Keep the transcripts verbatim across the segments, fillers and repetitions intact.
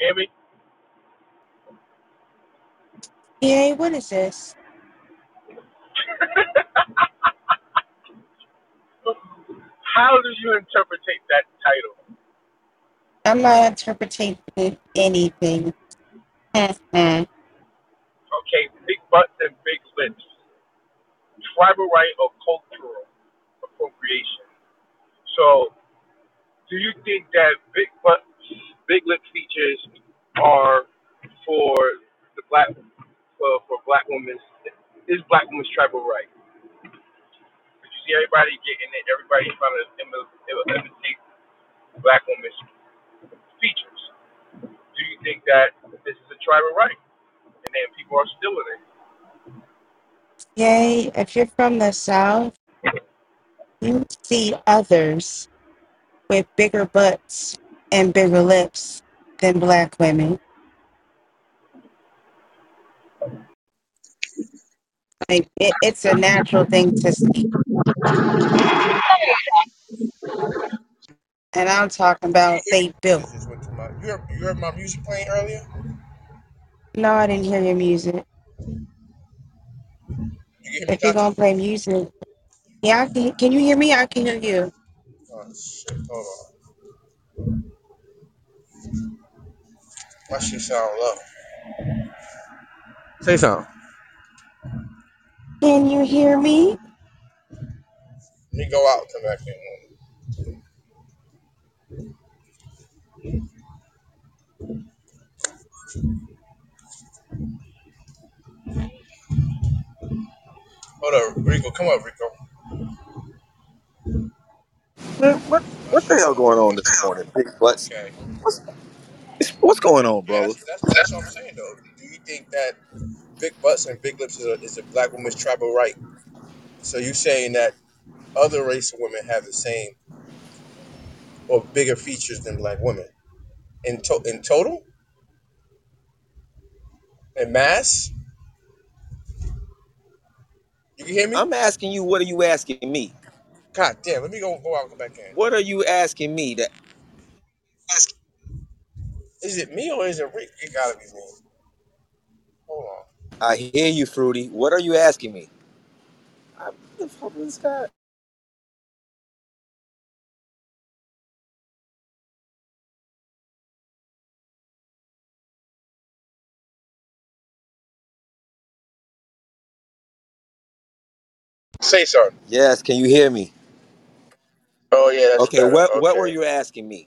hear me? Yay, what is this? How do you interpret that title? I'm not interpreting anything. Mm-mm. Okay, big butts and big lips, tribal right or cultural appropriation. So, do you think that big butts, big lip features are for the black for, for black women's is black women's tribal right? Because you see everybody getting it, everybody trying to imi- imitate black women's features. Do you think that this is a tribal right, and then people are stealing it? Yay, if you're from the South, you see others with bigger butts and bigger lips than black women. Like it, it's a natural thing to see. And I'm talking about they built. Just went to my. You heard, you heard my music playing earlier? No, I didn't hear your music. You can hear me, If you're Tati? gonna play music, yeah, I can. Can you hear me? I can hear you. Oh shit! Hold on. My shit sound low. Say something. Can you hear me? Let me go out and come back in. Hold up, Rico. Come up, Rico. Man, what My what the shit hell sound going low. on this morning? Big butts. Okay. What's what's going on, Yeah, brother? that's that's that's what I'm saying though. Do you think that big butts and big lips is a, is a black woman's tribal right? So you saying that other race of women have the same or bigger features than black women in to- in total, in mass? You can hear me? I'm asking you. What are you asking me? God damn! Let me go go out and come back in. What are you asking me? That Is it me or is it Rick? It gotta be me. Hold on. I hear you, Fruity. What are you asking me? I, what the fuck is this guy? Say something. Yes, can you hear me? Oh yeah, that's Okay, better. what what were Okay. you asking me?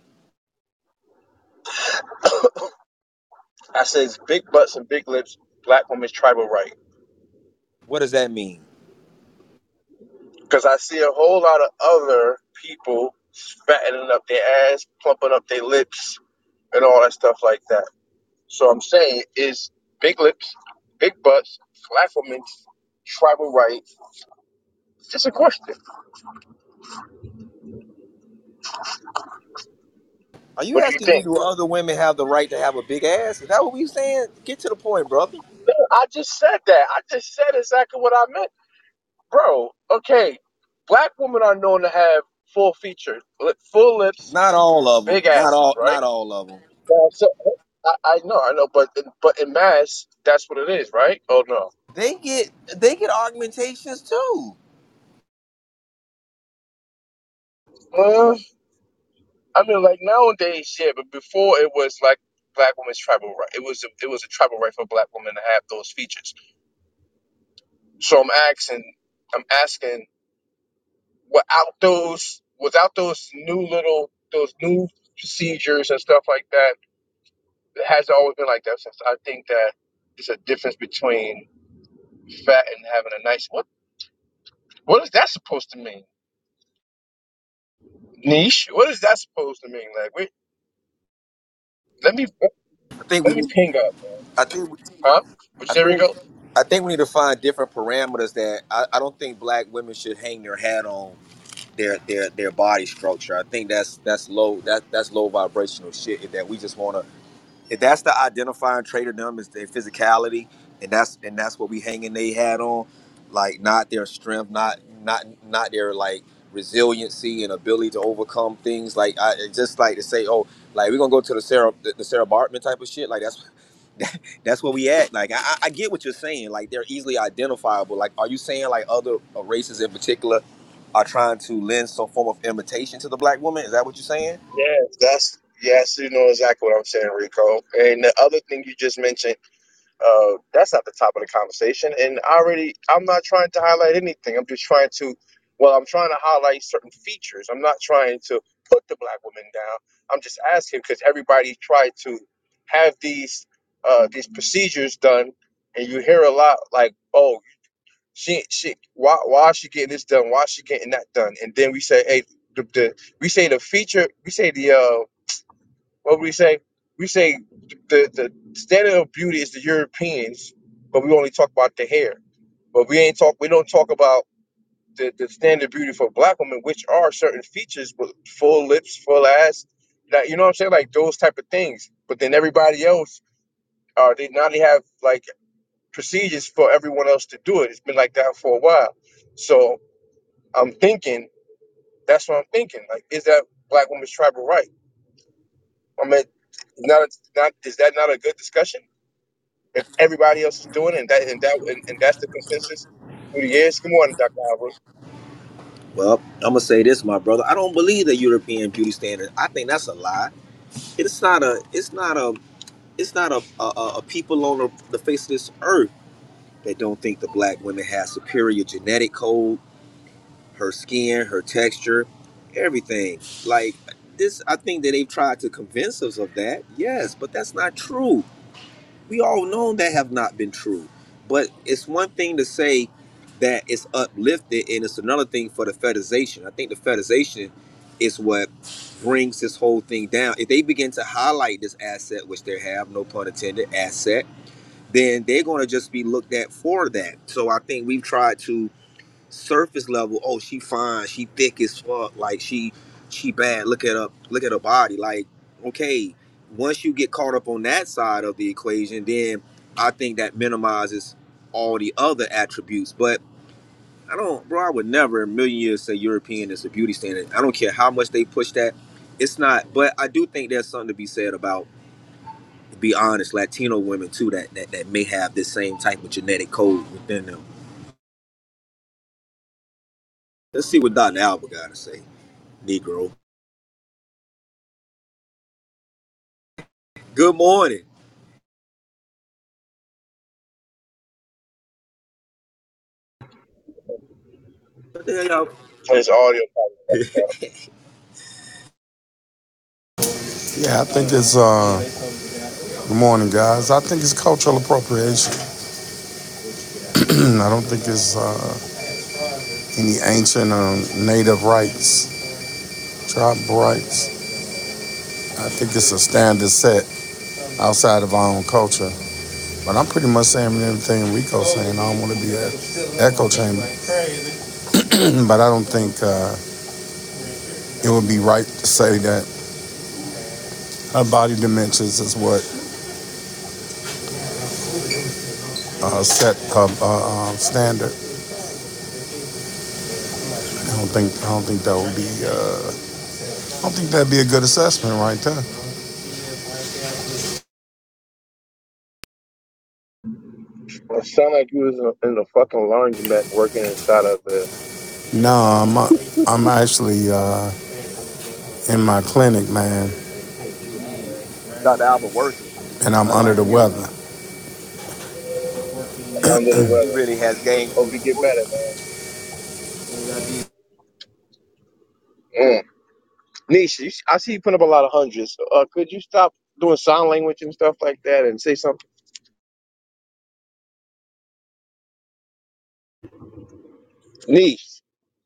I says big butts and big lips, black women's tribal right. What does that mean? Because I see a whole lot of other people fattening up their ass, plumping up their lips, and all that stuff like that. So I'm saying is big lips, big butts, black women's tribal right. It's just a question. Are you What do you asking me think? do other women have the right to have a big ass? Is that what we saying? Get to the point, brother. I just said that. I just said exactly what I meant. Bro, okay, black women are known to have full features, lip, full lips, Not all of them. big Not asses, all. right? Not all of them. Yeah, so, I, I know, I know, but in, but in mass, that's what it is, right? Oh no. They get they get augmentations too. Uh, I mean, like nowadays, yeah, but before it was like black women's tribal right. It was a, it was a tribal right for black women to have those features. So I'm asking, I'm asking, without those, without those new little, those new procedures and stuff like that. It has always been like that since I think that there's a difference between fat and having a nice what what is that supposed to mean? Niche? What is that supposed to mean? Like wait, let me I think we let me need. ping up, man. I think. We, Huh? Which I there we think. go. I think we need to find different parameters that I, I don't think black women should hang their hat on their their their body structure. I think that's that's low that that's low vibrational shit that we just want to if that's the identifying trait of them is their physicality and that's and that's what we hanging their hat on, like not their strength, not not not their like resiliency and ability to overcome things. Like I it's just like to say, oh, like we're gonna go to the Sarah the, the Sarah Bartman type of shit. Like that's that's where we at. Like I, I I get what you're saying. Like they're easily identifiable. Like are you saying like other uh, races in particular are trying to lend some form of imitation to the black woman? Is that what you're saying? Yes, that's yes, you know exactly what I'm saying, Rico. And the other thing you just mentioned, uh, that's at the top of the conversation. And I already, I'm not trying to highlight anything. I'm just trying to, well, I'm trying to highlight certain features. I'm not trying to put the black woman down. I'm just asking because everybody tried to have these uh these procedures done, and you hear a lot like, oh, she she why why is she getting this done? Why is she getting that done? And then we say, hey, the, the we say the feature, we say the uh what we say? We say the, the standard of beauty is the Europeans, but we only talk about the hair. But we ain't talk. We don't talk about the, the standard beauty for black women, which are certain features, but full lips, full ass. That you know what I'm saying, like those type of things. But then everybody else, uh, they now they have like procedures for everyone else to do it. It's been like that for a while. So I'm thinking that's what I'm thinking. Like, is that black woman's tribal right? I mean, not not is that not a good discussion? If everybody else is doing it, and that and that and, and that's the consensus through the years. Good morning, Doctor Albert. Well, I'm gonna say this, my brother. I don't believe the European beauty standard. I think that's a lie. It's not a. It's not a. It's not a, a, a a people on the, the face of this earth that don't think the black women have superior genetic code, her skin, her texture, everything. Like this, I think that they've tried to convince us of that. Yes, but that's not true. We all know that have not been true. But it's one thing to say that it's uplifted, and it's another thing for the fetishization. I think the fetishization is what brings this whole thing down. If they begin to highlight this asset, which they have, no pun intended, asset, then they're going to just be looked at for that. So I think we've tried to surface level. Oh, she fine, she thick as fuck, like she she bad. Look at her, look at her body. Like, okay, once you get caught up on that side of the equation, then I think that minimizes all the other attributes. But I don't, bro. I would never in a million years say European is a beauty standard. I don't care how much they push that. It's not. But I do think there's something to be said about, to be honest, Latino women too that that, that may have this same type of genetic code within them. Let's see what Doctor Albert got to say. Negro. Good morning. What the hell, y'all? And his audio Yeah, I think it's, uh, good morning, guys. I think it's cultural appropriation. I don't think it's uh, any ancient or native rights, tribal rights. I think it's a standard set outside of our own culture. But I'm pretty much saying everything Rico's saying. I don't want to be an echo chamber. But I don't think uh, it would be right to say that her body dimensions is what uh, set her uh, uh, standard. I don't think I don't think that would be uh, I don't think that'd be a good assessment right there. it sounded like you was in in the fucking laundromat working inside of the. No, I'm uh, I'm actually uh, in my clinic, man, Doctor Albert working. and I'm under the weather. Under the He weather. really has gained. Hope you get better, man. Mm. Niche, you, I see you putting up a lot of hundreds. Uh, could you stop doing sign language and stuff like that and say something? Niche.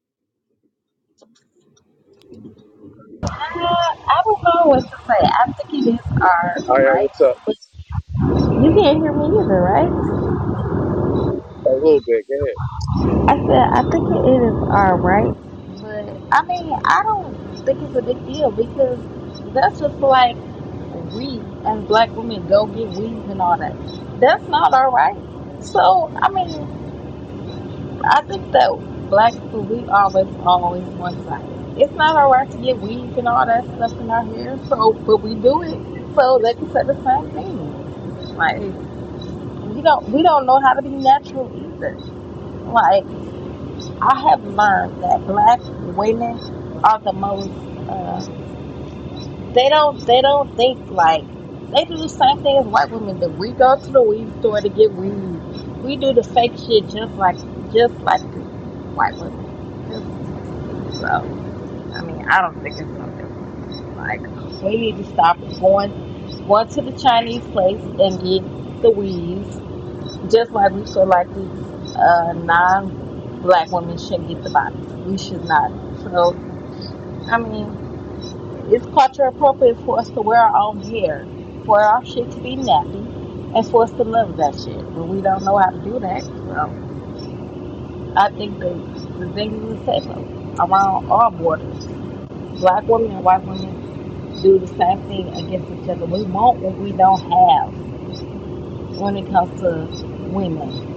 I don't know what to say. I think it is our All right, right. what's up? But you can't hear me either, right? A little bit. Go ahead. I said I think it is our right. But I mean, I don't think it's a big deal because that's just like we as black women go get weaves and all that. That's not our right. So I mean, I think that. black people, we always always one sided. It's not all right to get weave and all that stuff in our hair, so but we do it so they can say the same thing. Like we don't we don't know how to be natural either. Like I have learned that black women are the most. Uh, they don't. They don't think like they do the same thing as white women do. We go to the weed store to get weed. We do the fake shit just like just like the white women. Just so. I mean, I don't think it's no different. Like we need to stop going going to the Chinese place and get the weeds. Just like we feel like these uh, non-black women shouldn't get the bodies. We should not. So, I mean, it's culture appropriate for us to wear our own hair, for our shit to be nappy, and for us to love that shit. But we don't know how to do that. So, I think the the thing is the same around all borders. Black women and white women do the same thing against each other. We want what we don't have when it comes to women.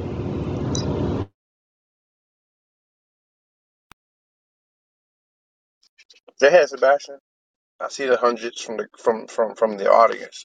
Go ahead, Sebastian. I see the hundreds from the from from from the audience.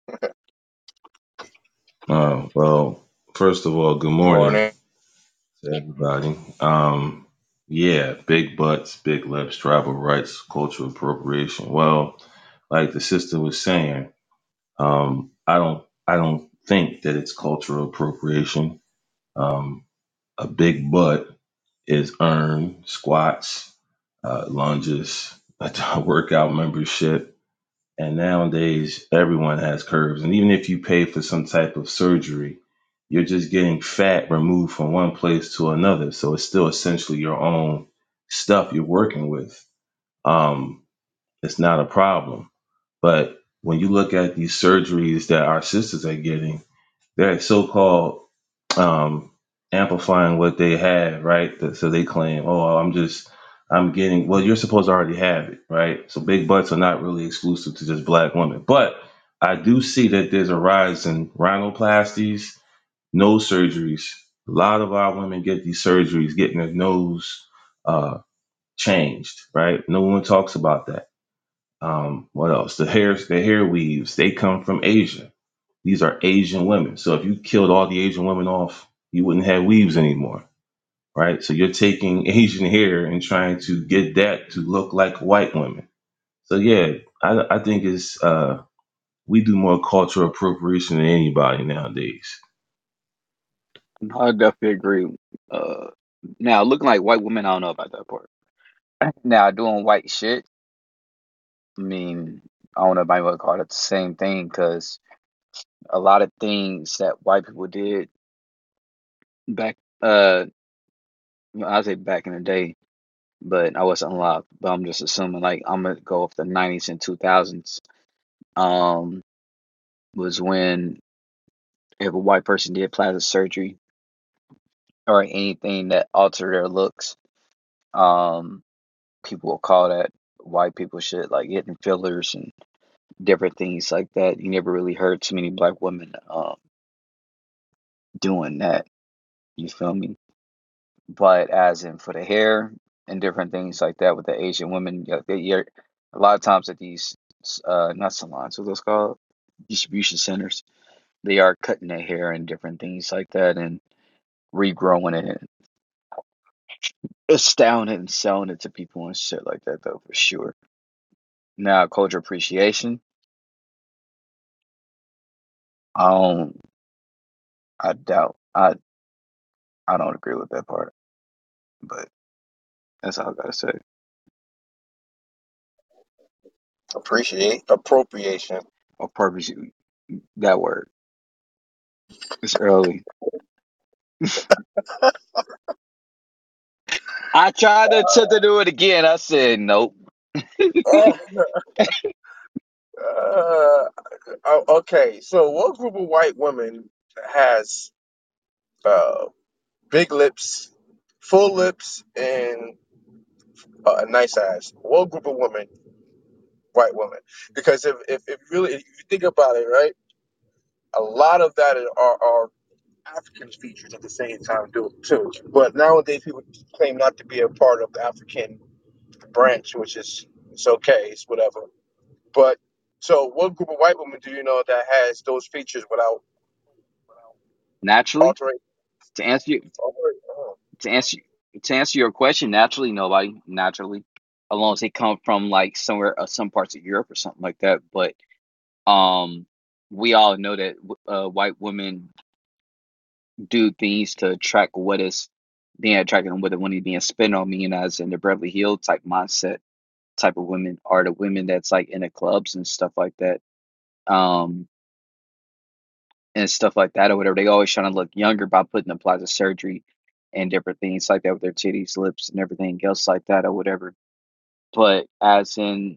Uh, well, first of all, good morning Morning. to everybody. Um, yeah, big butts, big lips, tribal rights, cultural appropriation. Well, like the sister was saying, um, I don't, I don't think that it's cultural appropriation. Um, a big butt is earned, squats, uh, lunges, a workout membership. And nowadays, everyone has curves. And even if you pay for some type of surgery, you're just getting fat removed from one place to another. So it's still essentially your own stuff you're working with. Um, it's not a problem. But when you look at these surgeries that our sisters are getting, they're so-called um, amplifying what they have, right? That- So they claim, oh, I'm just, I'm getting, well, you're supposed to already have it, right? So big butts are not really exclusive to just black women. But I do see that there's a rise in rhinoplasties, nose surgeries. A lot of our women get these surgeries, getting their nose uh, changed, right? No one talks about that. Um, what else? The hair, the hair weaves, they come from Asia. These are Asian women. So if you killed all the Asian women off, you wouldn't have weaves anymore, right? So you're taking Asian hair and trying to get that to look like white women. So yeah, I, I think it's uh, we do more cultural appropriation than anybody nowadays. I definitely agree. Uh, now looking like white women, I don't know about that part. Now doing white shit, I mean, I don't know if I would call it the same thing because a lot of things that white people did back, uh, I say back in the day, but I wasn't alive. But I'm just assuming, like, I'm gonna go with the nineties and two thousands. Um, was when if a white person did plastic surgery or anything that altered their looks, um, people will call that white people shit, like getting fillers and different things like that. You never really heard too many black women um doing that. You feel me? But as in for the hair and different things like that with the Asian women, yeah, they, yeah, a lot of times at these uh not salons, what those called distribution centers, they are cutting their hair and different things like that and regrowing it and astounding and selling it to people and shit like that though for sure. Now culture appreciation, I don't I doubt I I don't agree with that part. But that's all I gotta say. Appreciate appropriation. Or purpose that word. It's early. I tried to, to, to do it again. I said nope. Uh, uh, oh, okay, so what group of white women has uh, big lips, full lips, and uh, a nice ass? What group of women, white women? Because if if, if really if you think about it, right, a lot of that are, are African features at the same time, do too. But nowadays, people claim not to be a part of the African branch, which is it's okay, it's whatever. But so, what group of white women do you know that has those features without Naturally, altering? to answer you, altering oh. to answer to answer your question, naturally, nobody. Naturally, unless they come from like somewhere, uh, some parts of Europe or something like that. But um, we all know that uh, white women do things to attract what is being attracted, and whether when he's being spent on, meaning as in the Beverly Hill type mindset type of women are the women that's like in the clubs and stuff like that. Um, and stuff like that or whatever. They always trying to look younger by putting in plastic surgery and different things like that with their titties, lips, and everything else like that or whatever. But as in,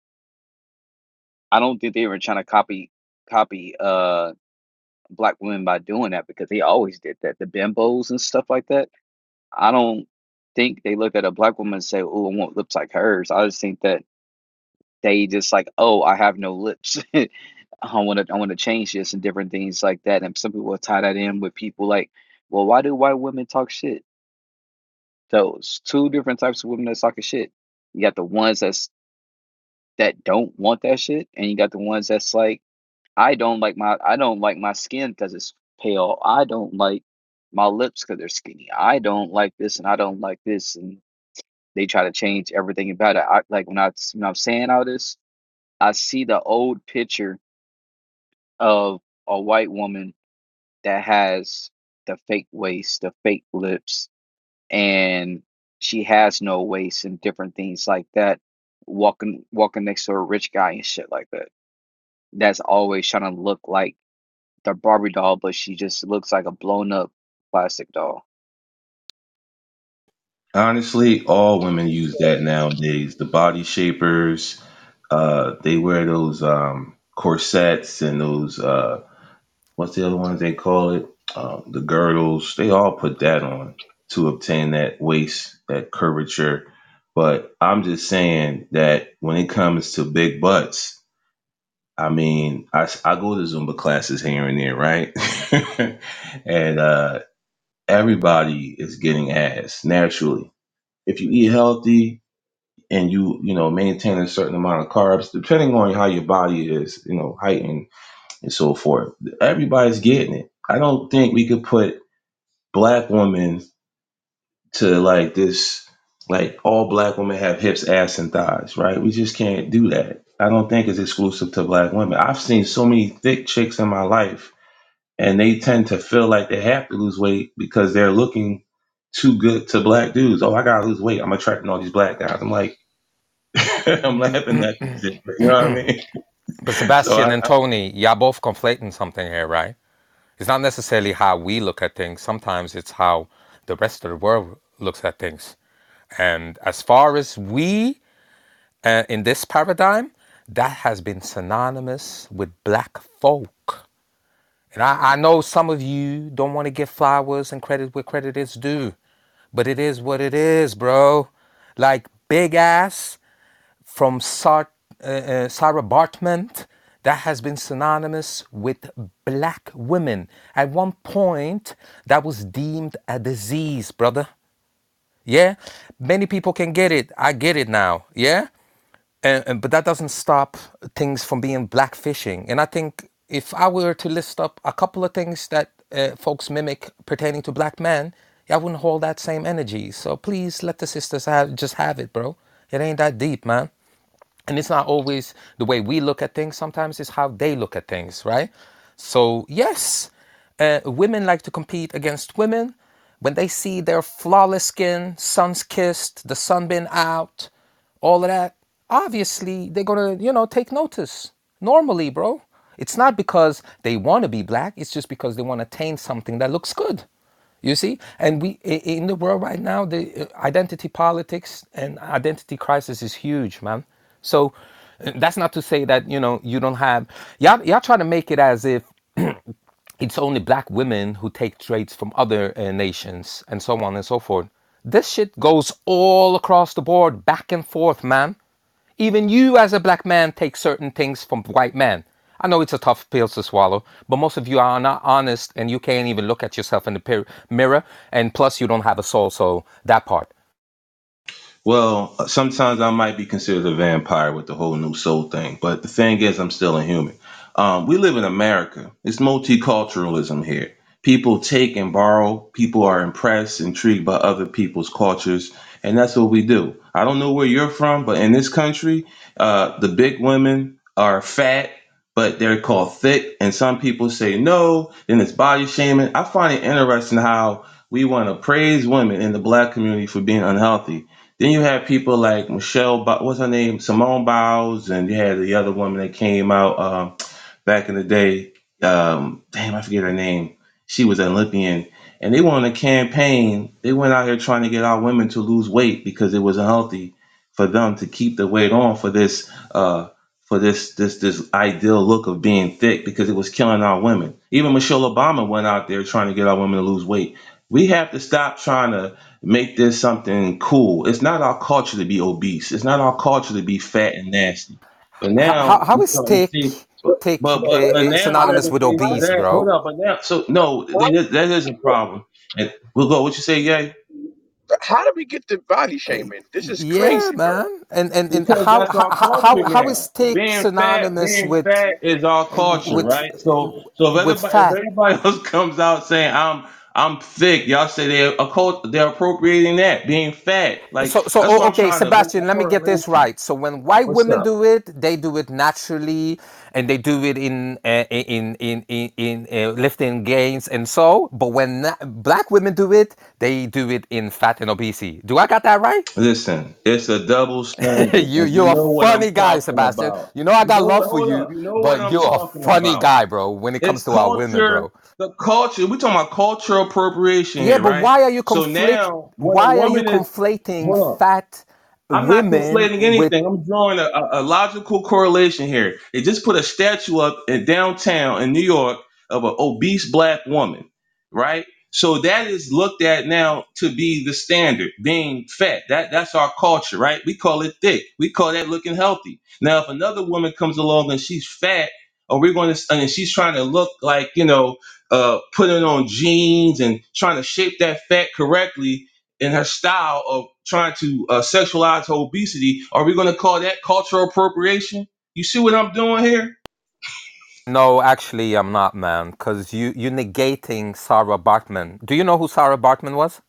I don't think they were trying to copy copy uh black women by doing that because they always did that. The bimbos and stuff like that. I don't think they looked at a black woman and say, "Oh, I want lips like hers." I just think that they just like, "Oh, I have no lips." I want to I want to change this and different things like that. And some people will tie that in with people like, well, why do white women talk shit? Those two different types of women that's talking shit. You got the ones that's that don't want that shit, and you got the ones that's like, I don't like my I don't like my skin because it's pale. I don't like my lips because they're skinny. I don't like this and I don't like this, and they try to change everything about it. I like when I when I'm saying all this, I see the old picture of a white woman that has the fake waist, the fake lips, and she has no waist and different things like that. Walking walking next to a rich guy and shit like that. That's always trying to look like the Barbie doll, but she just looks like a blown up plastic doll. Honestly, all women use that nowadays. The body shapers, uh, they wear those um, corsets and those uh, what's the other ones they call it? Uh, the girdles. They all put that on to obtain that waist, that curvature. But I'm just saying that when it comes to big butts, I mean, I, I go to Zumba classes here and there, right? and uh, everybody is getting ass naturally. If you eat healthy and you, you know, maintain a certain amount of carbs, depending on how your body is, you know, height and, and so forth, everybody's getting it. I don't think we could put black women to like this, like all black women have hips, ass, and thighs, right? We just can't do that. I don't think it's exclusive to black women. I've seen so many thick chicks in my life, and they tend to feel like they have to lose weight because they're looking too good to black dudes. Oh, I gotta lose weight. I'm attracting all these black guys. I'm like, I'm laughing at this shit, you know what I mean? But So Sebastian I, and Tony, y'all both conflating something here, right? It's not necessarily how we look at things. Sometimes it's how the rest of the world looks at things. And as far as we, uh, in this paradigm, that has been synonymous with black folk. And I, I know some of you don't want to give flowers and credit where credit is due, but it is what it is, bro. Like big ass from Sar- uh, uh, Sarah Bartman, that has been synonymous with black women. At one point, that was deemed a disease, brother. Yeah, many people can get it. I get it now. Yeah, and, and- but that doesn't stop things from being blackfishing. And I think if I were to list up a couple of things that uh, folks mimic pertaining to black men, I wouldn't hold that same energy. So please let the sisters have just have it, bro. It ain't that deep, man. And it's not always the way we look at things. Sometimes it's how they look at things, right? So yes, uh, women like to compete against women when they see their flawless skin, sun's kissed, the sun been out, all of that. Obviously, they're gonna, you know, take notice. Normally, bro, it's not because they want to be black. It's just because they want to attain something that looks good. You see, and we in the world right now, the uh, identity politics and identity crisis is huge, man. So uh, that's not to say that you know you don't have y'all. Y'all try to make it as if it's only black women who take traits from other uh, nations and so on and so forth. This shit goes all across the board, back and forth, man. Even you, as a black man, take certain things from white men. I know it's a tough pill to swallow, but most of you are not honest and you can't even look at yourself in the pir- mirror. And plus, you don't have a soul. So that part. Well, sometimes I might be considered a vampire with the whole new soul thing, but the thing is, I'm still a human. Um, we live in America. It's multiculturalism here. People take and borrow. People are impressed, intrigued by other people's cultures, and that's what we do. I don't know where you're from, but in this country, uh, the big women are fat, but they're called thick, and some people say no. Then it's body shaming. I find it interesting how we want to praise women in the black community for being unhealthy, then you have people like Michelle, Bo- what's her name, Simone Biles, and you had the other woman that came out um, back in the day. Um, damn, I forget her name. She was an Olympian, and they went on a campaign. They went out here trying to get our women to lose weight because it was unhealthy for them to keep the weight on for this, uh, for this this this ideal look of being thick because it was killing our women. Even Michelle Obama went out there trying to get our women to lose weight. We have to stop trying to make this something cool. It's not our culture to be obese. It's not our culture to be fat and nasty. But How, now how, how we is starting to thick, see, but thick but uh, but, but uh, now we got synonymous to with see. But obese, that, hold bro? up, but now so no, How, that is, that is a problem. And we'll go. What you say, Yay? how did we get to body Uh, shaming? This is Yeah, crazy, bro. man. And and, and Because how, that's our how how culture how is now. thick Being fat, synonymous being with fat is our culture, with right? So so if with everybody if fat? everybody else comes out saying I'm I'm thick, y'all say they're a cult, they're appropriating that being fat. Like So, so that's o- what I'm okay, trying to make a Sebastian, let me get this correlation. right. So, when white What's women up? do it, they do it naturally, and they do it in uh, in in in, in uh, lifting gains and so. But when na- black women do it, they do it in fat and obesity. Do I got that right? Listen, it's a double standard, you and you you're a know what I'm funny guy, talking Sebastian. about. You know I You got know love what? for Hold you, up. You know what but I'm you're a talking funny about. guy, bro. When it It's comes to our women, culture, bro. the culture. We're talking about cultural appropriation Yeah, here, but right? why are you So conflict? now, when a Why are you woman is, conflating hold on. fat I'm not women conflating with? anything. I'm drawing a, a, a logical correlation here. They just put a statue up in downtown in New York of an obese black woman, right? So that is looked at now to be the standard, being fat. That that's our culture, right? We call it thick. We call that looking healthy. Now, if another woman comes along and she's fat, or we're going to, and she's trying to look like you know, uh, putting on jeans and trying to shape that fat correctly, in her style of trying to uh, sexualize her obesity, are we going to call that cultural appropriation? You see what I'm doing here? No, actually, I'm not, man, because you you negating Sarah Bartman. Do you know who Sarah Bartman was?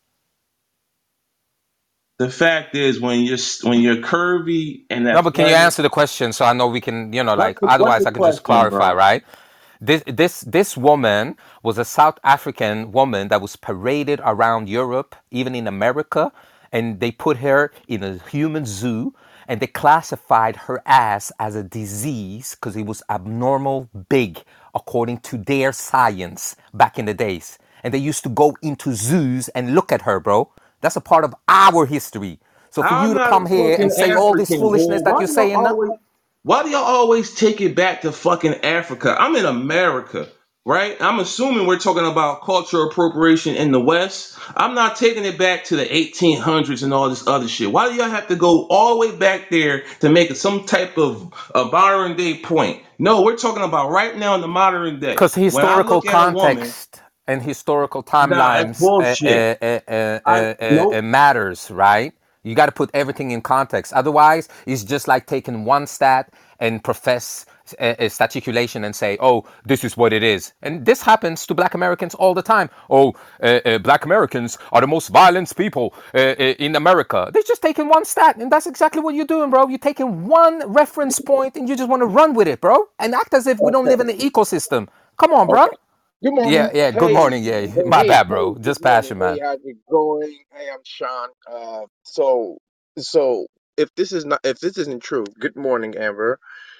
The fact is, when you're when you're curvy and No, but can you athletic, answer the question so I know we can, you know, what's like the what's otherwise the I can just question, clarify, bro? right? This this this woman was a South African woman that was paraded around Europe, even in America, and they put her in a human zoo and they classified her ass as a disease because it was abnormal big according to their science back in the days. And they used to go into zoos and look at her, bro. That's a part of our history. So for I'm you to not a come here and fucking say all this African, foolishness man. that Why you're do y'all saying now, always why do y'all always take it back to fucking Africa? I'm in America, right? I'm assuming we're talking about cultural appropriation in the West. I'm not taking it back to the eighteen hundreds and all this other shit. Why do y'all have to go all the way back there to make some type of a modern day point? No, we're talking about right now in the modern day. because When I historical look at a woman, context and historical nah, that's timelines uh, bullshit. uh, uh, uh, I uh, uh, uh, nope. matters, right? You got to put everything in context. Otherwise, it's just like taking one stat and profess a, a staticulation and say, "Oh, this is what it is." And this happens to Black Americans all the time. Oh, uh, uh, Black Americans are the most violent people uh, uh, in America. They're just taking one stat, and that's exactly what you're doing, bro. You're taking one reference point and you just want to run with it, bro, and act as if we don't Okay, live in an ecosystem. Come on, bro. okay. Good Yeah, morning. yeah. Good Hey, morning. Yeah, hey, my hey, bad, hey. bro. Good Just morning. passion, Hey, man. how's it going? Hey, I'm Sean. Uh, so, so if this is not, if this isn't true, good morning, Amber.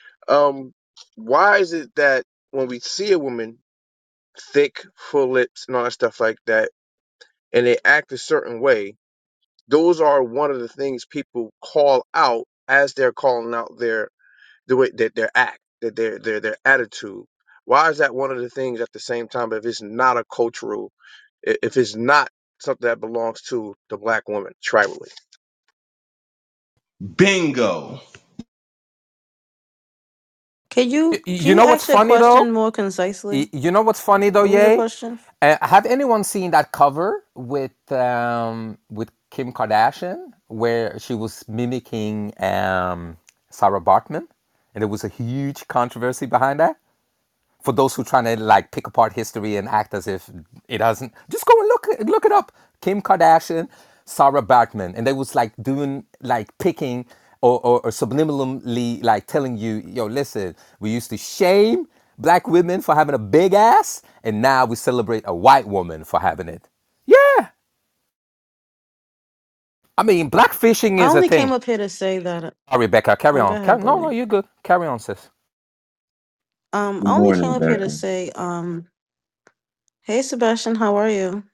Um, why is it that when we see a woman thick, full lips, and all that stuff like that, and they act a certain way, those are one of the things people call out as they're calling out their the way that their act, that their their their attitude. Why is that one of the things at the same time if it's not a cultural, i- if it's not something that belongs to the black woman tribally? Bingo. Can Y- you can You you know what's ask your funny though? question more Y- concisely? You know what's funny though, What was your Yay? question? Uh, have anyone seen that cover with um, with Kim Kardashian where she was mimicking um, Sarah Bartman, and there was a huge controversy behind that? For those who trying to like pick apart history and act as if it doesn't, just go and look look it up. Kim Kardashian, Sarah Baartman, and they was like doing like picking or, or, or subliminally like telling you, yo, listen, we used to shame black women for having a big ass, and now we celebrate a white woman for having it. Yeah, I mean, blackfishing I is a only came thing. up here to say that. Oh, Rebecca, carry Oh, go on. ahead, Car- no, no, bully. you're good. Carry on, sis. Um, Good I only came morning, up here to Becca. say, um, hey Sebastian, how are you?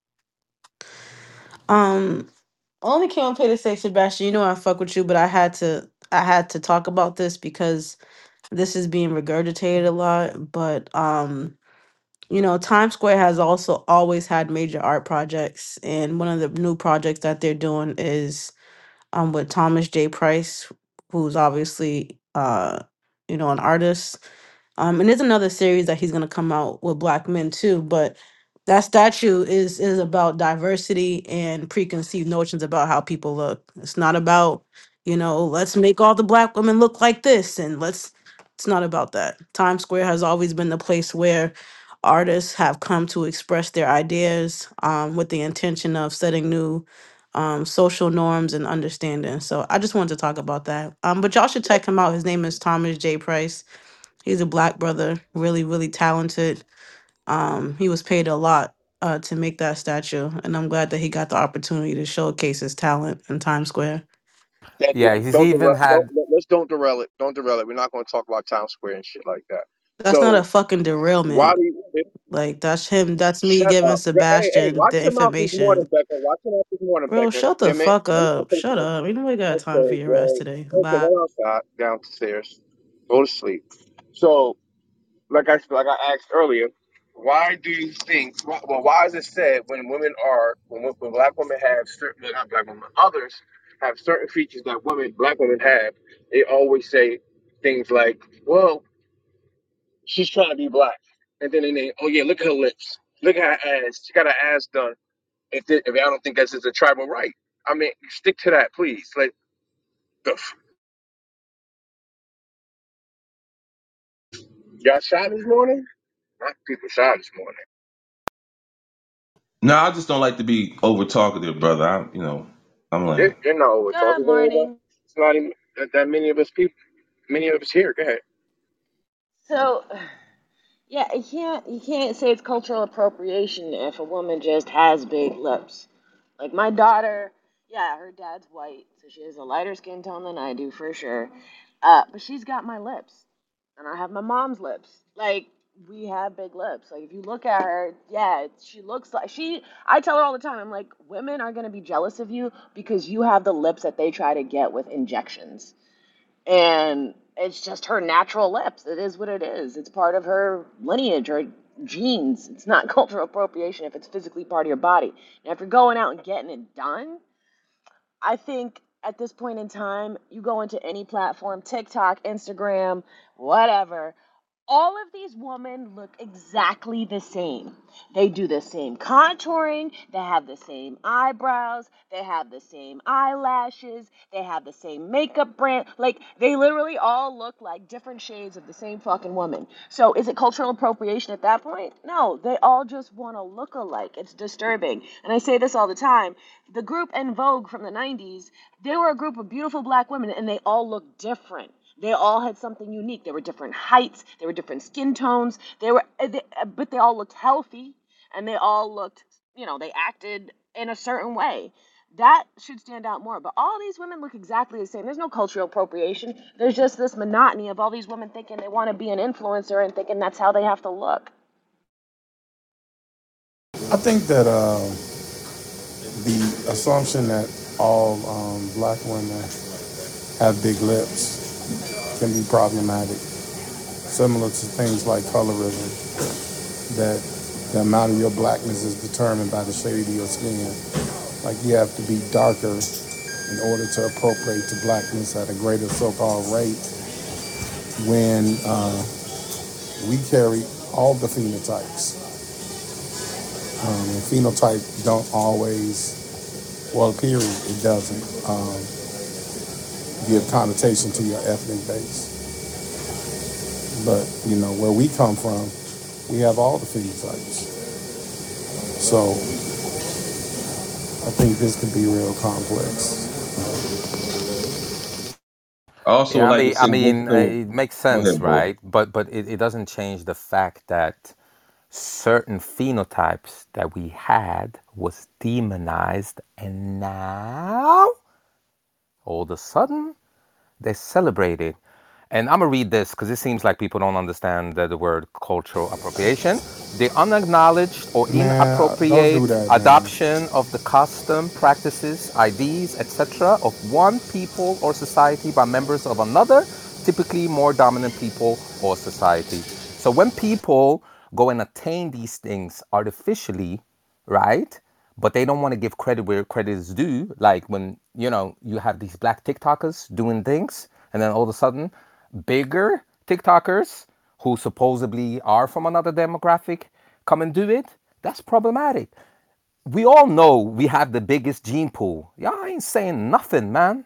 Um, I only came up here to say, Sebastian, you know I fuck with you, but I had to I had to talk about this because this is being regurgitated a lot. But um, you know, Times Square has also always had major art projects, and one of the new projects that they're doing is um with Thomas J. Price, who's obviously uh, you know, an artist. Um, and there's another series that he's gonna come out with black men too, but that statue is is about diversity and preconceived notions about how people look. It's not about, you know, let's make all the black women look like this and let's it's not about that. Times Square has always been the place where artists have come to express their ideas um, with the intention of setting new um, social norms and understanding. So I just wanted to talk about that. Um, but y'all should check him out. His name is Thomas J. Price. He's a black brother, really, really talented. Um, he was paid a lot uh, to make that statue, and I'm glad that he got the opportunity to showcase his talent in Times Square. That Yeah, he's don't even derail, don't had. let- let's don't derail it. Don't derail it. We're not going to talk about Times Square and shit like that. That's not a So fucking why derailment. do you Like that's him. That's me shut giving up? Hey, hey, Sebastian watch the your mouth this morning, information. Becca. Watch your mouth this morning, Bro, Becca. shut the Damn it. fuck Let me talk up. to the Shut point. up. You know we got time for Okay, your rest well, today. okay, Bye. go outside, downstairs, go to sleep. So, like I like I asked earlier, why do you think? wh- Well, why is it said when women are when, wo- when black women have certain well, not black women, others have certain features that women black women have? They always say things like, "Well, she's trying to be black," and then they, "Oh yeah, look at her lips, look at her ass. She got her ass done." If, they, if I don't think that's just a tribal right, I mean, stick to that, please. Like the f- y'all shot this morning. Not people shot this morning. No, I just don't like to be over talkative, brother. I, you know, I'm You're, like, you're not over Good talking to anyone. morning. It's not even that, that many of us people. Many of us here. Go ahead. So, yeah, you can't you can't say it's cultural appropriation if a woman just has big lips. Like my daughter, yeah, her dad's white, so she has a lighter skin tone than I do for sure. Uh, but she's got my lips, and I have my mom's lips. Like we have big lips. Like if you look at her, yeah, she looks like she. I tell her all the time, I'm like, women are gonna be jealous of you because you have the lips that they try to get with injections. And it's just her natural lips. It is what it is. It's part of her lineage, her genes. It's not cultural appropriation if it's physically part of your body. Now, if you're going out and getting it done, I think at this point in time, you go into any platform, TikTok, Instagram, whatever, all of these women look exactly the same. They do the same contouring, they have the same eyebrows, they have the same eyelashes, they have the same makeup brand. Like, they literally all look like different shades of the same fucking woman. So, is it cultural appropriation at that point? No, they all just want to look alike. It's disturbing. And I say this all the time. The group En Vogue from the nineties, they were a group of beautiful black women and they all looked different. They all had something unique. They were different heights, they were different skin tones. They were uh, they, uh, but they all looked healthy and they all looked, you know, they acted in a certain way. That should stand out more. But all these women look exactly the same. There's no cultural appropriation. There's just this monotony of all these women thinking they want to be an influencer and thinking that's how they have to look. I think that uh, the assumption that all um, black women have big lips can be problematic, similar to things like colorism, that the amount of your blackness is determined by the shade of your skin. Like you have to be darker in order to appropriate to blackness at a greater so-called rate when uh, we carry all the phenotypes. Um, and phenotype don't always, well, period, it doesn't um, give connotation to your ethnic base. But, you know, where we come from, we have all the phenotypes. So I think this could be real complex. I also Yeah, would I like to mean, I say this mean, uh, though. it makes Go sense, ahead, bro. right? But but it, it doesn't change the fact that certain phenotypes that we had was demonized, and now all of a sudden they celebrate it. And I'm gonna read this because it seems like people don't understand the, the word cultural appropriation. The unacknowledged or Man, don't do inappropriate that, man. adoption of the custom, practices, ideas, et cetera of one people or society by members of another, typically more dominant people or society. So when people go and attain these things artificially, right? But they don't want to give credit where credit is due. Like when, you know, you have these black TikTokers doing things, and then all of a sudden, bigger TikTokers who supposedly are from another demographic come and do it. That's problematic. We all know we have the biggest gene pool. Y'all ain't saying nothing, man.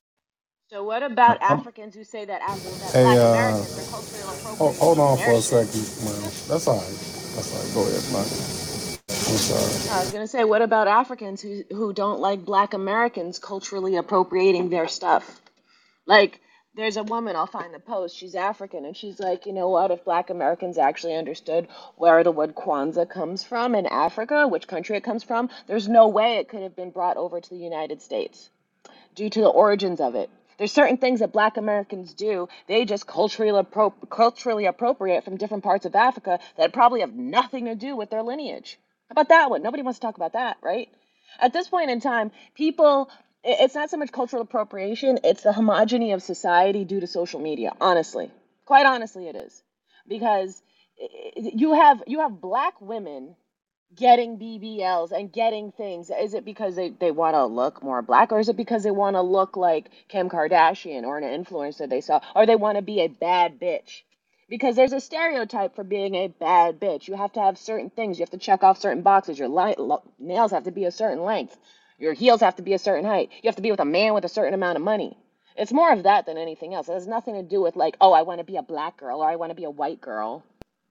So what about I'm, Africans who say that Af- that Hey, Black uh, Americans are culturally hold, hold appropriating on their for a shit? second, man. That's all right. That's all right. Go ahead, man. I'm No, sorry. I was gonna say, what about Africans who who don't like Black Americans culturally appropriating their stuff? Like, there's a woman, I'll find the post, she's African, and she's like, you know what, if Black Americans actually understood where the word Kwanzaa comes from in Africa, which country it comes from, there's no way it could have been brought over to the United States due to the origins of it. There's certain things that Black Americans do, they just culturally, appro- culturally appropriate from different parts of Africa that probably have nothing to do with their lineage. How about that one? Nobody wants to talk about that, right? At this point in time, people, it's not so much cultural appropriation, it's the homogeny of society due to social media, honestly. Quite honestly, it is. Because you have you have black women getting B B Ls and getting things? Is it because they, they want to look more black, or is it because they want to look like Kim Kardashian or an influencer they saw, or they want to be a bad bitch? Because there's a stereotype for being a bad bitch. You have to have certain things. You have to check off certain boxes. Your li- lo- nails have to be a certain length. Your heels have to be a certain height. You have to be with a man with a certain amount of money. It's more of that than anything else. It has nothing to do with like, oh, I want to be a black girl or I want to be a white girl.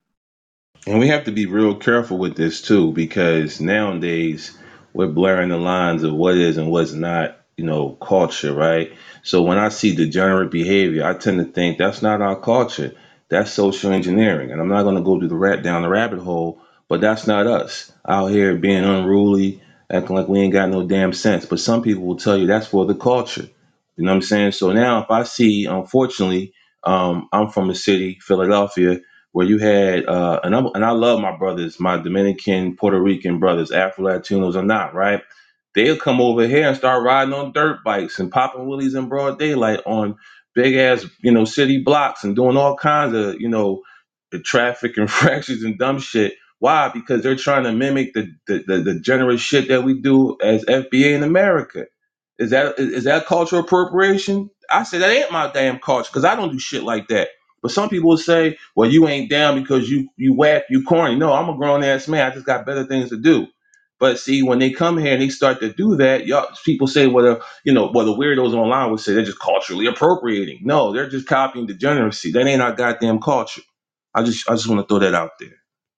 And we have to be real careful with this too, because nowadays we're blurring the lines of what is and what's not, you know, culture, right? So when I see degenerate behavior, I tend to think that's not our culture. That's social engineering. And I'm not going to go to the rat down the rabbit hole, but that's not us out here being unruly, acting like we ain't got no damn sense. But some people will tell you that's for the culture. You know what I'm saying? So now if I see, unfortunately, um, I'm from a city, Philadelphia, where you had uh and I and I love my brothers, my Dominican, Puerto Rican brothers, Afro Latinos or not, right? They'll come over here and start riding on dirt bikes and popping wheelies in broad daylight on big ass, you know, city blocks and doing all kinds of, you know, the traffic infractions and dumb shit. Why? Because they're trying to mimic the the, the, the generous shit that we do as F B A in America. Is that is that cultural appropriation? I say that ain't my damn culture because I don't do shit like that. But some people will say, "Well, you ain't down because you you whack, you corny." No, I'm a grown ass man. I just got better things to do. But see, when they come here and they start to do that, y'all people say, "Well, the, you know, well, the weirdos online would say they're just culturally appropriating." No, they're just copying degeneracy. That ain't our goddamn culture. I just I just want to throw that out there.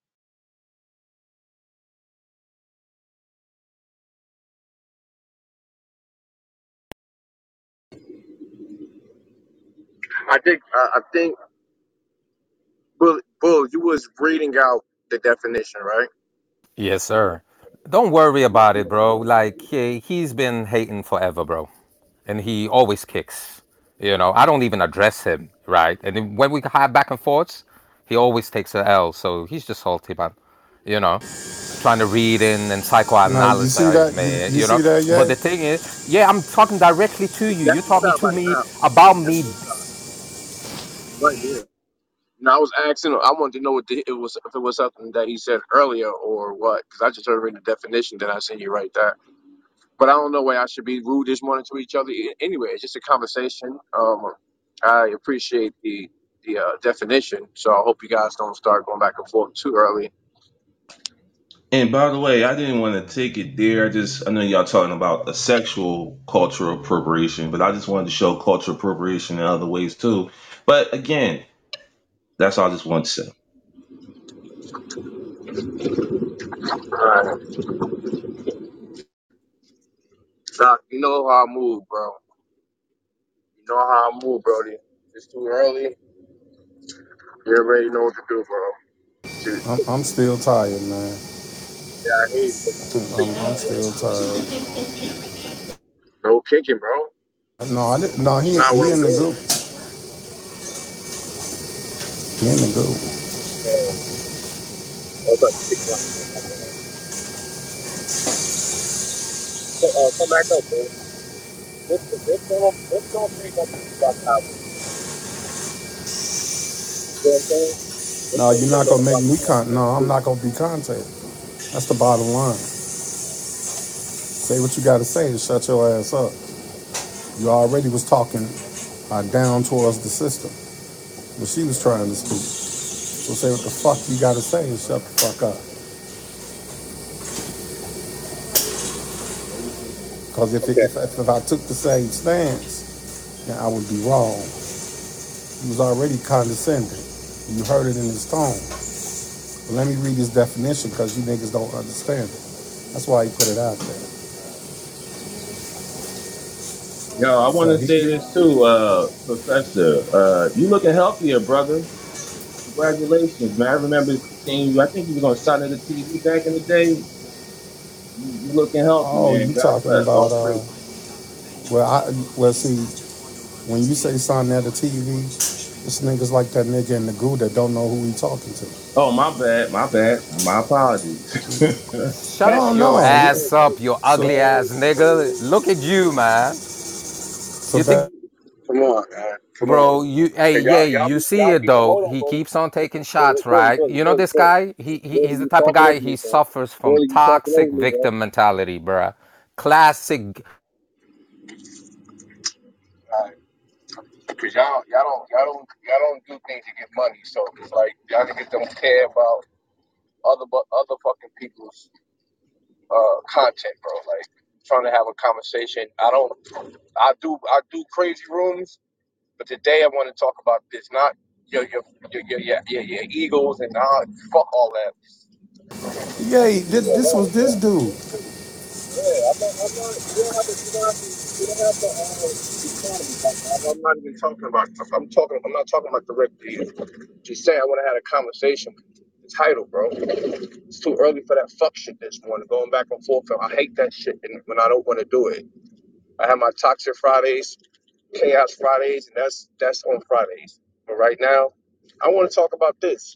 I think I I think Bull, Bull, you was reading out the definition, right? Yes, sir. Don't worry about it, bro. Like he, he's been hating forever, bro, and he always kicks. You know, I don't even address him, right? And then when we have back and forths, he always takes a L. So he's just salty, man. You know, trying to read in and Now, you see psychoanalyze that? You, me. you You see know, that but yet? the thing is, yeah, I'm talking directly to you. That's You're what's talking up to right me now. about That's me. what's up right there. Now I was asking. I wanted to know what the, it was, if it was something that he said earlier or what, because I just heard read the definition. Then I seen you right there. But I don't know why I should be rude this morning to each other. Anyway, it's just a conversation. Um, I appreciate the the uh, definition. So I hope you guys don't start going back and forth too early. And by the way, I didn't want to take it there. I just I know y'all talking about the sexual cultural appropriation, but I just wanted to show cultural appropriation in other ways too. But again, that's all I just wanted to say. All right. Doc, you know how I move, bro. You know how I move, Brody. It's too early. You already know what to do, bro. Shoot. I'm, I'm still tired, man. Yeah, I hate it. I'm, I'm still tired. No kicking, bro. No, I didn't. No, It's he not what he I'm in the doing. group. He in the group. Yeah. I was about to kick you out. So, uh, come back up, bro. This, this don't, this don't bring up about power. You know what I'm saying? This No, don't you're bring not up gonna make about me power. con. No, I'm not gonna be contacted. That's the bottom line. Say what you gotta say and shut your ass up. You already was talking uh, down towards the system, but she was trying to speak. So say what the fuck you gotta say and shut the fuck up. Because if, it, Okay. if if if I took the same stance, then I would be wrong. He was already condescending. You heard it in his tone. But let me read his definition because you niggas don't understand it. That's why he put it out there. Yo, I want So to he, say this too, uh, Professor. Uh, you looking healthier, brother. Congratulations, man. I remember seeing you. I think you was on Sun of the T V back in the day. You, you looking healthy, oh, man. you God talking bless. about, All uh, praise. well, I, well, see, when you say son at the T V, this nigga's like that nigga in the goo that don't know who he talking to. Oh, my bad. My bad. My apologies. Shut No, your no. Yeah. ass up, you So, ugly ass nigga. Look at you, man. so You think, that, Come on, man. Come bro, on. you, hey, Cause y'all, yeah, y'all you be, see y'all it be, though. hold on, He bro. keeps on taking Brody, shots, Brody, right? Brody, You know Brody, this Brody. guy? He, he Brody, he's the you type of talking guy, over he me, bro. suffers from Brody, you talking toxic over me, bro. victim mentality, bruh. Classic. All right. Cause y'all, y'all don't, y'all don't, y'all don't do things to get money. So it's like y'all niggas don't care about other, bu- other fucking people's uh content, bro. Like trying to have a conversation. I don't. I do. I do crazy rooms, but today I want to talk about this. Not your your your your your, your, your egos and all. Fuck all that. yeah, this, this was this dude. Yeah, I'm not. I'm not. You don't have to. You don't have to. You don't have to. Uh, respond to me. Like, I'm I'm not even talking about. I'm talking. I'm not talking about directly. to you. Just saying, I want to have a conversation. The title, bro. It's too early for that fuck shit this morning. Going back and forth. I hate that shit and when I don't want to do it. I have my toxic Fridays, chaos Fridays, and that's that's on Fridays. But right now, I want to talk about this.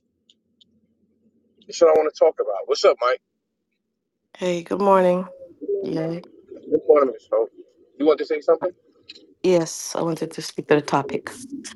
This is what I want to talk about. What's up, Mike? Hey, good morning. Yeah. Good morning, Miss Ho. You want to say something? Yes, I wanted to speak to the topic.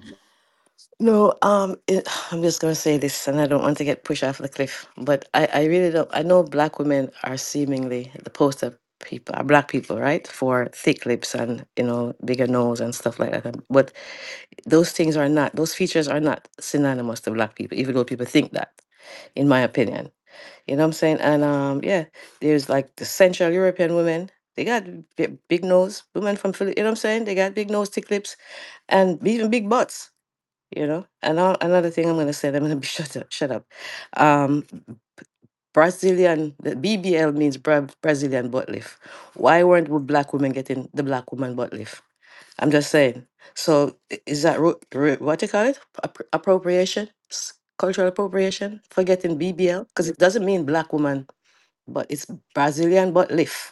No, um, it, I'm just gonna say this, and I don't want to get pushed off the cliff. But I, I really don't. I know black women are seemingly the poster people, are black people, right, for thick lips and you know bigger nose and stuff like that. Um, But those things are not. Those features are not synonymous to black people, even though people think that, in my opinion. You know what I'm saying? And um, yeah, there's like the Central European women. They got bi- big nose. Women from Philly, you know what I'm saying? They got big nose, thick lips, and even big butts. You know. And now another thing I'm gonna say. I'm gonna be shut up. Shut up. Um, Brazilian. The B B L means Bra- Brazilian butt lift. Why weren't we black women getting the black woman butt lift? I'm just saying. So i- is that ro- ro- what you call it? Appro- appropriation, S- cultural appropriation for getting B B L? Because it doesn't mean black woman, but it's Brazilian butt lift.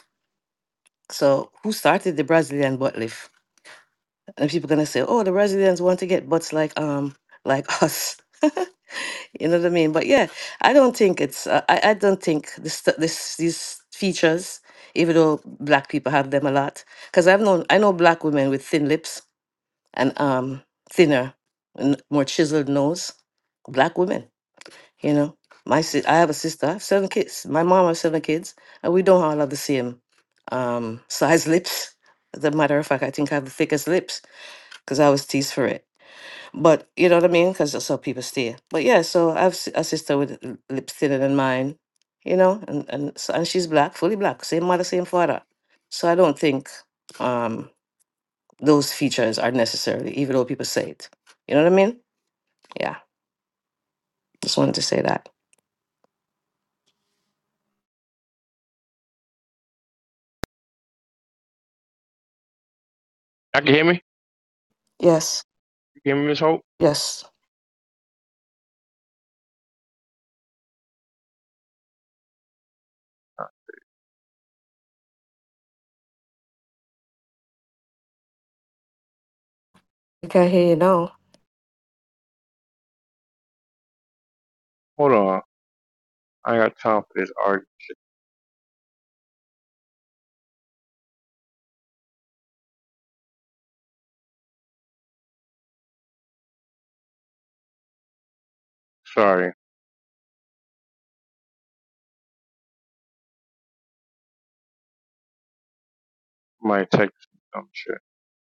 So who started the Brazilian butt lift? And people gonna say, oh, the Brazilians want to get butts like um like us. You know what I mean? But yeah, I don't think it's. Uh, I I don't think this this these features, even though black people have them a lot, because I've known I know black women with thin lips and um thinner, and more chiseled nose. Black women, you know. My si- I have a sister, I have seven kids. My mom has seven kids, and we don't all have the same um size lips. As a matter of fact, I think I have the thickest lips because I was teased for it. But you know what I mean? Because that's how people stay. But yeah, so I have s- a sister with l- lips thinner than mine, you know, and and so, and she's black, fully black, same mother, same father. So I don't think um those features are necessary, even though people say it. You know what I mean? Yeah, just wanted to say that. I can hear me. Yes, You can hear me, Miss Hope. yes. I can hear you now. Hold on. I ain't got time for this argument. Sorry. Might text me some shit.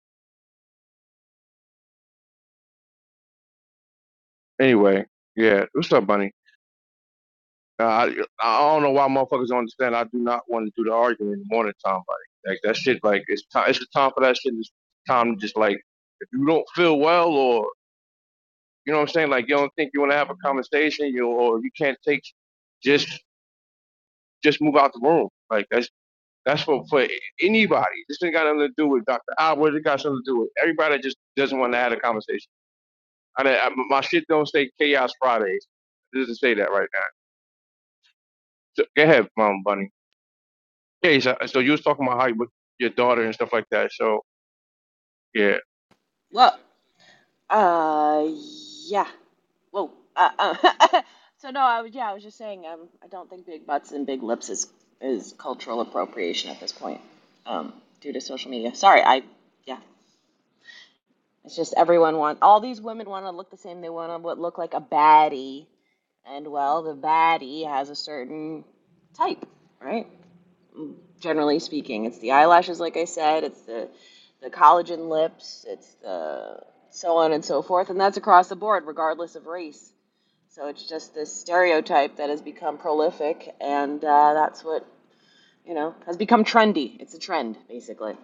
Anyway, yeah. What's up, Bunny? Uh, I I don't know why motherfuckers don't understand. I do not want to do the argument in the morning time, buddy. Like that shit. Like it's time. It's the time for that shit. It's time to just like if you don't feel well or you know what I'm saying. Like you don't think you want to have a conversation, you or you can't take just just move out the room. Like that's that's for for anybody. This ain't got nothing to do with Doctor Albert. It got something to do with everybody that just doesn't want to have a conversation. I, I my shit don't say Chaos Fridays. It doesn't say that right now. So, go ahead, Mom Bunny. Yeah, so, so you was talking about how you with your daughter and stuff like that. So yeah, Well, uh, yeah. Whoa. Uh, uh, so no, I was yeah, I was just saying. Um, I don't think big butts and big lips is is cultural appropriation at this point. Um, due to social media. Sorry, I yeah. It's just everyone want all these women want to look the same. They want to look like a baddie, and well, the baddie has a certain type, right? Generally speaking, it's the eyelashes, like I said. It's the the collagen lips. It's the so on and so forth, and that's across the board, regardless of race. So it's just this stereotype that has become prolific, and uh, that's what you know has become trendy. It's a trend, basically.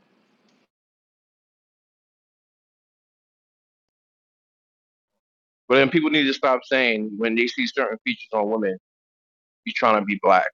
but then people need to stop saying when they see certain features on women, you trying to be black.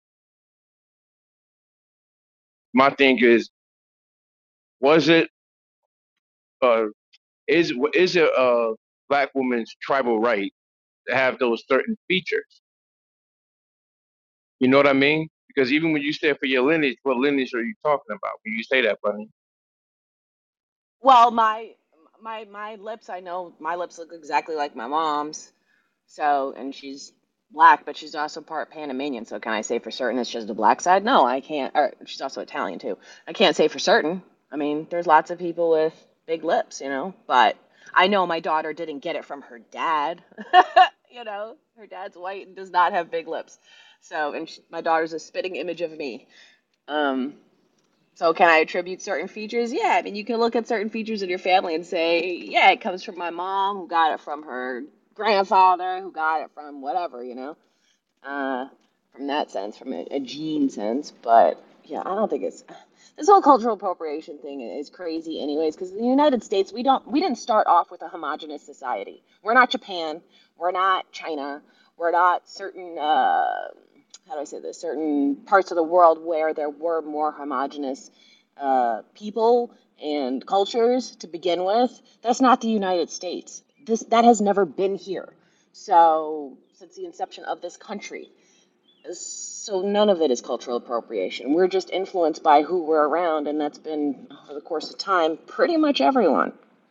My thing is, was it uh is is it a black woman's tribal right to have those certain features? You know what I mean? Because even when you say for your lineage, what lineage are you talking about when you say that, Bunny? Well, my my my lips, I know my lips look exactly like my mom's. So, and she's black, but she's also part Panamanian. So, can I say for certain it's just the black side? No, I can't. Or she's also Italian too. I can't say for certain. I mean, there's lots of people with big lips, you know. But I know my daughter didn't get it from her dad. You know, her dad's white and does not have big lips. So, and she, my daughter's a spitting image of me. Um, so can I attribute certain features? Yeah, I mean, you can look at certain features in your family and say, yeah, it comes from my mom, who got it from her grandfather, who got it from whatever, you know, uh, from that sense, from a, a gene sense. But yeah, I don't think it's this whole cultural appropriation thing is crazy, anyways. Because in the United States, we don't we didn't start off with a homogenous society. We're not Japan. We're not China. We're not certain. Uh, how do I say this? Certain parts of the world where there were more homogenous uh, people and cultures to begin with. That's not the United States. This that has never been here. So since the inception of this country, so none of it is cultural appropriation. We're just influenced by who we're around, and that's been over the course of time pretty much everyone.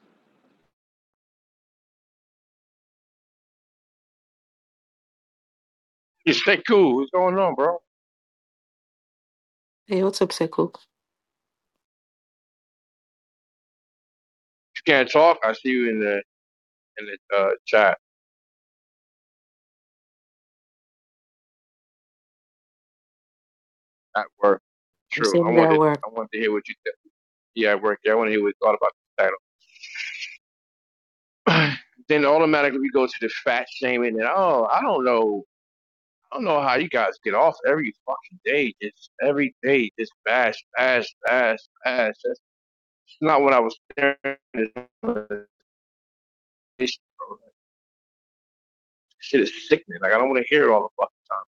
You stay cool. What's going on, bro? Hey, what's up, Sekou? You can't talk. I see you in the in the uh, chat at work. I'm True. I saying that wanted work. I wanted to hear what you said. Yeah, at work. Yeah, I want to hear what you thought about the title. then automatically we go to the fat shaming and oh, I don't know, I don't know how you guys get off every fucking day, just every day, just bash, bash, bash, bash. That's not what I was hearing. This shit is sickening. Like I don't want to hear it all the fucking time.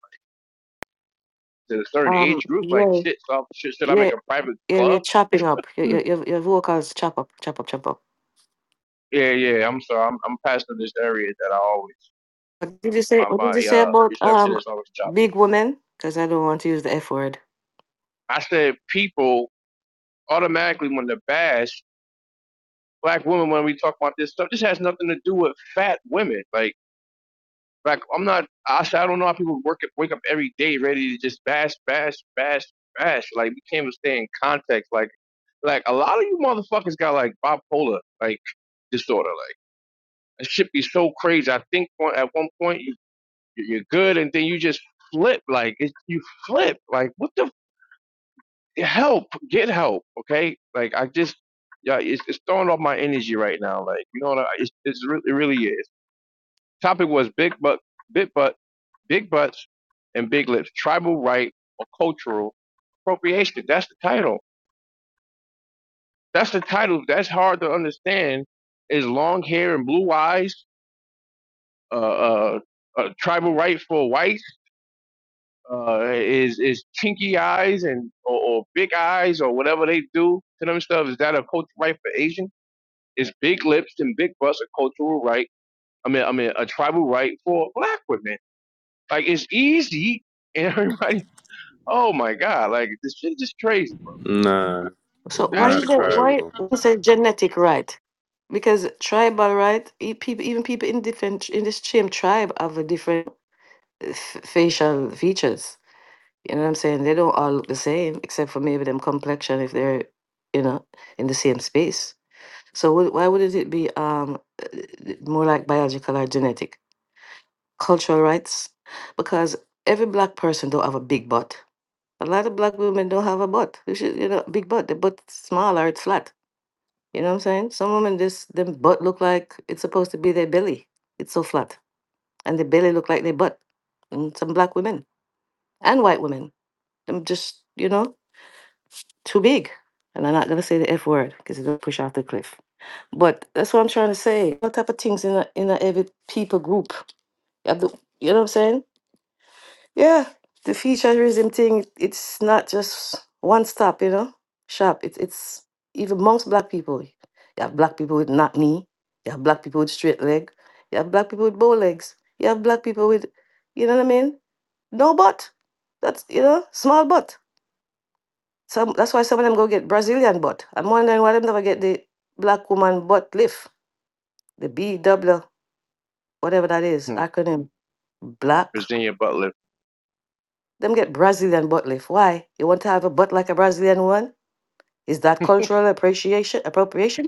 To a certain Um, age group, like yeah, shit. So should, should I yeah, make a private yeah, you're club? chopping up. Your your your your vocals chop up, chop up, chop up. Yeah, yeah. I'm sorry. I'm I'm passing this area that I always What did you say? my What did you my say uh about reception um is always choppy. big women? Because I don't want to use the F word. I said people automatically when the bash black women when we talk about this stuff, this has nothing to do with fat women. Like like I'm not I said I don't know how people work wake up every day ready to just bash, bash, bash, bash. Like we can't even stay in context. Like like a lot of you motherfuckers got like bipolar like disorder. Like it should be so crazy. I think one- at one point you you're good and then you just flip like it, you flip like what the help get help okay like I just yeah it's, it's throwing off my energy right now like you know what I, it's, it's re- it really is. Topic was big butt big butt big butts and big lips, tribal right or cultural appropriation. That's the title. That's the title. That's hard to understand. Is long hair and blue eyes uh uh, uh tribal right for whites, uh, is is chinky eyes and or, or big eyes or whatever they do to themselves. Is that a cultural right for Asian? Is big lips and big butts a cultural right? I mean, I mean a tribal right for black women. Like it's easy, and everybody. Oh my god! Like this shit is just crazy, bro. Nah, So why That's not is the it question. why tribal. is it genetic right? Because tribal right, e- people even people in different in this same tribe have a different uh, f- facial features. You know what I'm saying? They don't all look the same, except for maybe them complexion if they're, you know, in the same space. So would- why wouldn't it be um uh, more like biological or genetic? Cultural rights? Because every black person don't have a big butt. A lot of black women don't have a butt. You should, you know, big butt. The butt small or it's flat. You know what I'm saying? Some women this them butt look like it's supposed to be their belly. It's so flat. And the belly look like their butt. And some black women and white women. Them just, you know, too big. And I'm not gonna say the F word because it'll push off the cliff. But that's what I'm trying to say. What type of things in a in a every people group? You have to, you know what I'm saying? Yeah. The featureism thing, it's not just one stop, you know, shop. It's it's even amongst black people. You have black people with not knee, you have black people with straight leg, you have black people with bow legs, you have black people with, you know what I mean? No butt. That's, you know, small butt. Some that's why some of them go get Brazilian butt. I'm wondering why them never get the black woman butt lift. The B W, whatever that is, Hmm. acronym. Black. Virginia Butler. Them get Brazilian butt lift. Why? You want to have a butt like a Brazilian one? Is that cultural appreciation appropriation?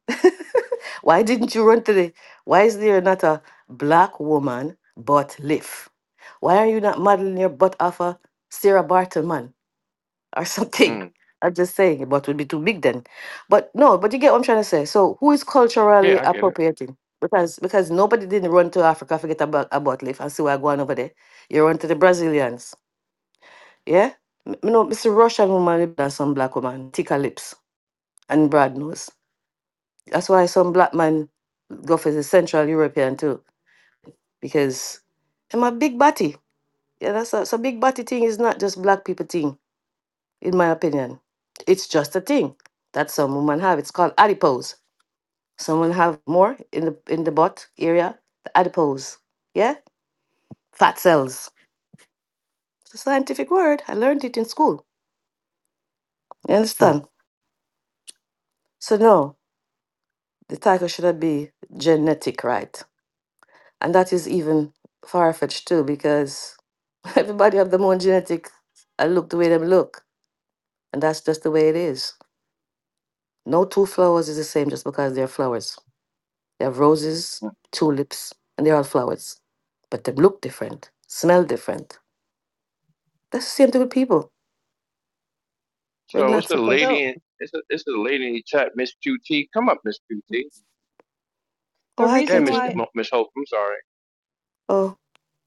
Why didn't you run to the why is there not a black woman butt lift? Why are you not modeling your butt off a Sarah Bartleman or something? Mm. I'm just saying your butt would be too big then. But no, but you get what I'm trying to say. So who is culturally Yeah, I get it. appropriating? Because because nobody didn't run to Africa to get a, butt- a butt lift and see what going over there. You run to the Brazilians. Yeah? M- You know, Mister Russian woman than some black woman, thicker lips and broad nose. That's why some black man go for the Central European too, because I'm a big body. Yeah, that's a, so big body thing is not just black people thing, in my opinion. It's just a thing that some women have. It's called adipose. Someone have more in the in the butt area, the adipose. Yeah, fat cells. It's a scientific word. I learned it in school. You Hmm. understand? So no, the title should be genetic, right? And that is even far fetched too, because everybody have their own genetic and look the way them look. And that's just the way it is. No two flowers is the same just because they're flowers. They have roses, tulips, and they're all flowers. But they look different, smell different. That's the same thing with people. We're So not it's a supposed. lady So in it's a it's a lady in the chat, Miss Q T. Come up, Miss Q T. The Oh, I Go ahead, reason thought Miss why you. Mo- Miss Hope. I'm sorry. Oh,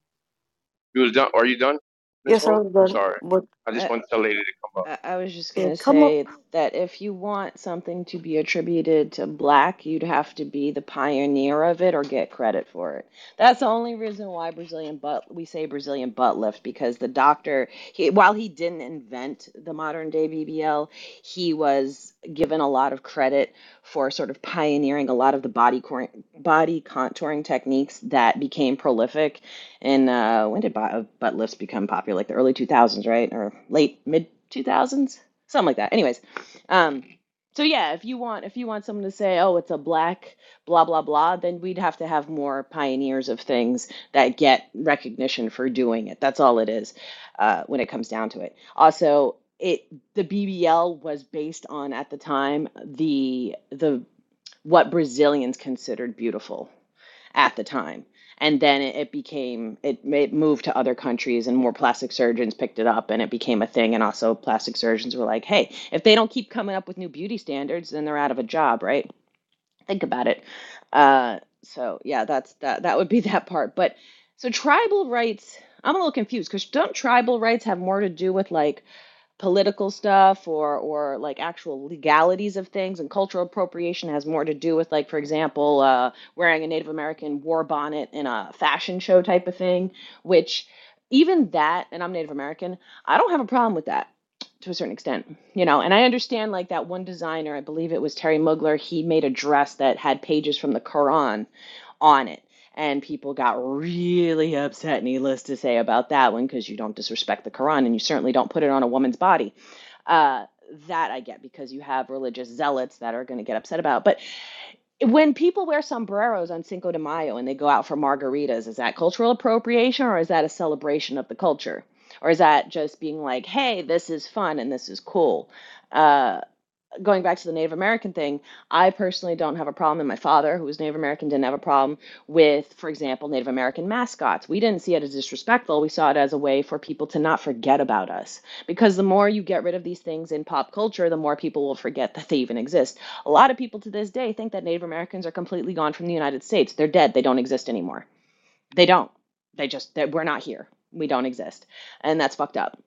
You was done? Are you done, Miss yes, I Hope? was I'm done. sorry. But I just I, want to tell lady to come up. I I was just yeah, gonna come up. say that if you want something to be attributed to black, you'd have to be the pioneer of it or get credit for it. That's the only reason why Brazilian butt we say Brazilian butt lift, because the doctor, he, while he didn't invent the modern day B B L, he was given a lot of credit for sort of pioneering a lot of the body cor- body contouring techniques that became prolific. And uh, when did butt, butt lifts become popular? Like the early two thousands, right? Or late mid two thousands, something like that. Anyways, um, so yeah, if you want if you want someone to say, oh, it's a black blah blah blah, then we'd have to have more pioneers of things that get recognition for doing it. That's all it is, uh, when it comes down to it. Also, it the B B L was based on at the time the the what Brazilians considered beautiful at the time. And then it, it became, it, it moved to other countries and more plastic surgeons picked it up and it became a thing. And also, plastic surgeons were like, hey, if they don't keep coming up with new beauty standards, then they're out of a job, right? Think about it. Uh, so, yeah, that's that, that would be that part. But so tribal rights, I'm a little confused because don't tribal rights have more to do with like political stuff or or like actual legalities of things, and cultural appropriation has more to do with, like, for example, uh, wearing a Native American war bonnet in a fashion show type of thing, which even that, and I'm Native American, I don't have a problem with that to a certain extent, you know. And I understand, like, that one designer, I believe it was Terry Mugler, he made a dress that had pages from the Quran on it. And people got really upset, needless to say, about that one, because you don't disrespect the Quran and you certainly don't put it on a woman's body. Uh, that I get, because you have religious zealots that are going to get upset about. But when people wear sombreros on Cinco de Mayo and they go out for margaritas, is that cultural appropriation or is that a celebration of the culture? Or is that just being like, hey, this is fun and this is cool? Uh, Going back to the Native American thing, I personally don't have a problem, and my father, who was Native American, didn't have a problem with, for example, Native American mascots. We didn't see it as disrespectful. We saw it as a way for people to not forget about us. Because the more you get rid of these things in pop culture, the more people will forget that they even exist. A lot of people to this day think that Native Americans are completely gone from the United States. They're dead. They don't exist anymore. They don't. They just, they, we're not here. We don't exist. And that's fucked up.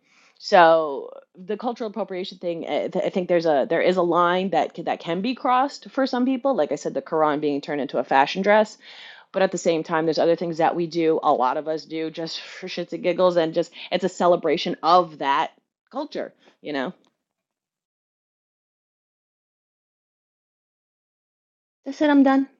So the cultural appropriation thing, I, th- I think there's a there is a line that c- that can be crossed for some people. Like I said, the Quran being turned into a fashion dress, but at the same time, there's other things that we do. A lot of us do just for shits and giggles, and just it's a celebration of that culture. You know. That's it. I'm done.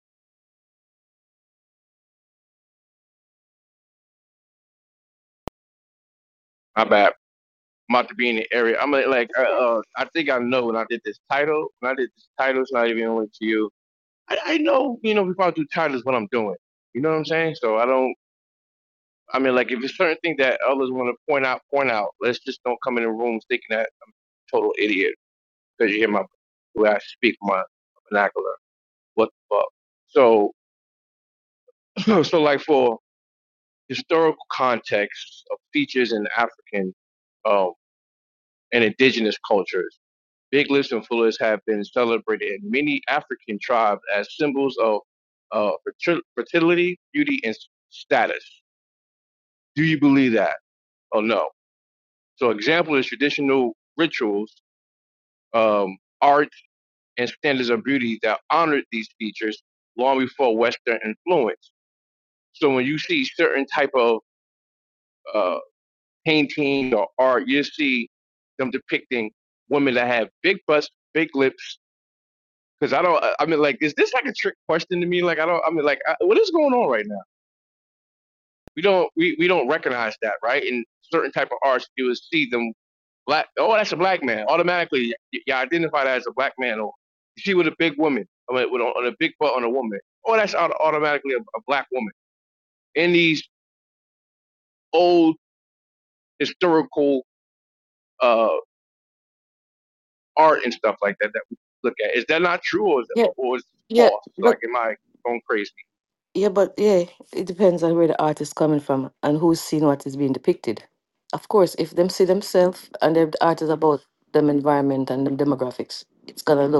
My bad. I'm about to be in the area. I'm like, like, uh, uh, I think I know when I did this title. When I did this title, it's not even only to you. I, I know, you know, before I do titles, what I'm doing. You know what I'm saying? So I don't. I mean, like, if it's certain things that others want to point out, point out. Let's just don't come in the room thinking that I'm a total idiot because you hear my the way I speak, my vernacular. What the fuck? So, so like for historical context of features in African um, and indigenous cultures, big lips and fullers have been celebrated in many African tribes as symbols of uh, fertility, beauty, and status. Do you believe that? Oh no. So, example is traditional rituals, um, art, and standards of beauty that honored these features long before Western influence. So, when you see certain type of uh, painting or art, you see them depicting women that have big butts, big lips. Because I don't, I mean, like, is this like a trick question to me? Like, I don't, I mean, like, I, what is going on right now? We don't, we, we don't recognize that, right? In certain type of arts, you will see them black. Oh, that's a black man. Automatically, you, you identify that as a black man. Or you see with a big woman, I mean, with a, on a big butt on a woman. Oh, that's auto- automatically a, a black woman. In these old historical uh, art and stuff like that that we look at. Is that not true, or is it, Yeah, or is it yeah, false? Like, but am I going crazy? yeah, but yeah, it depends on where the art is coming from and who's seeing what is being depicted. Of course, if them see themselves and the art is about them environment and them demographics, it's gonna look.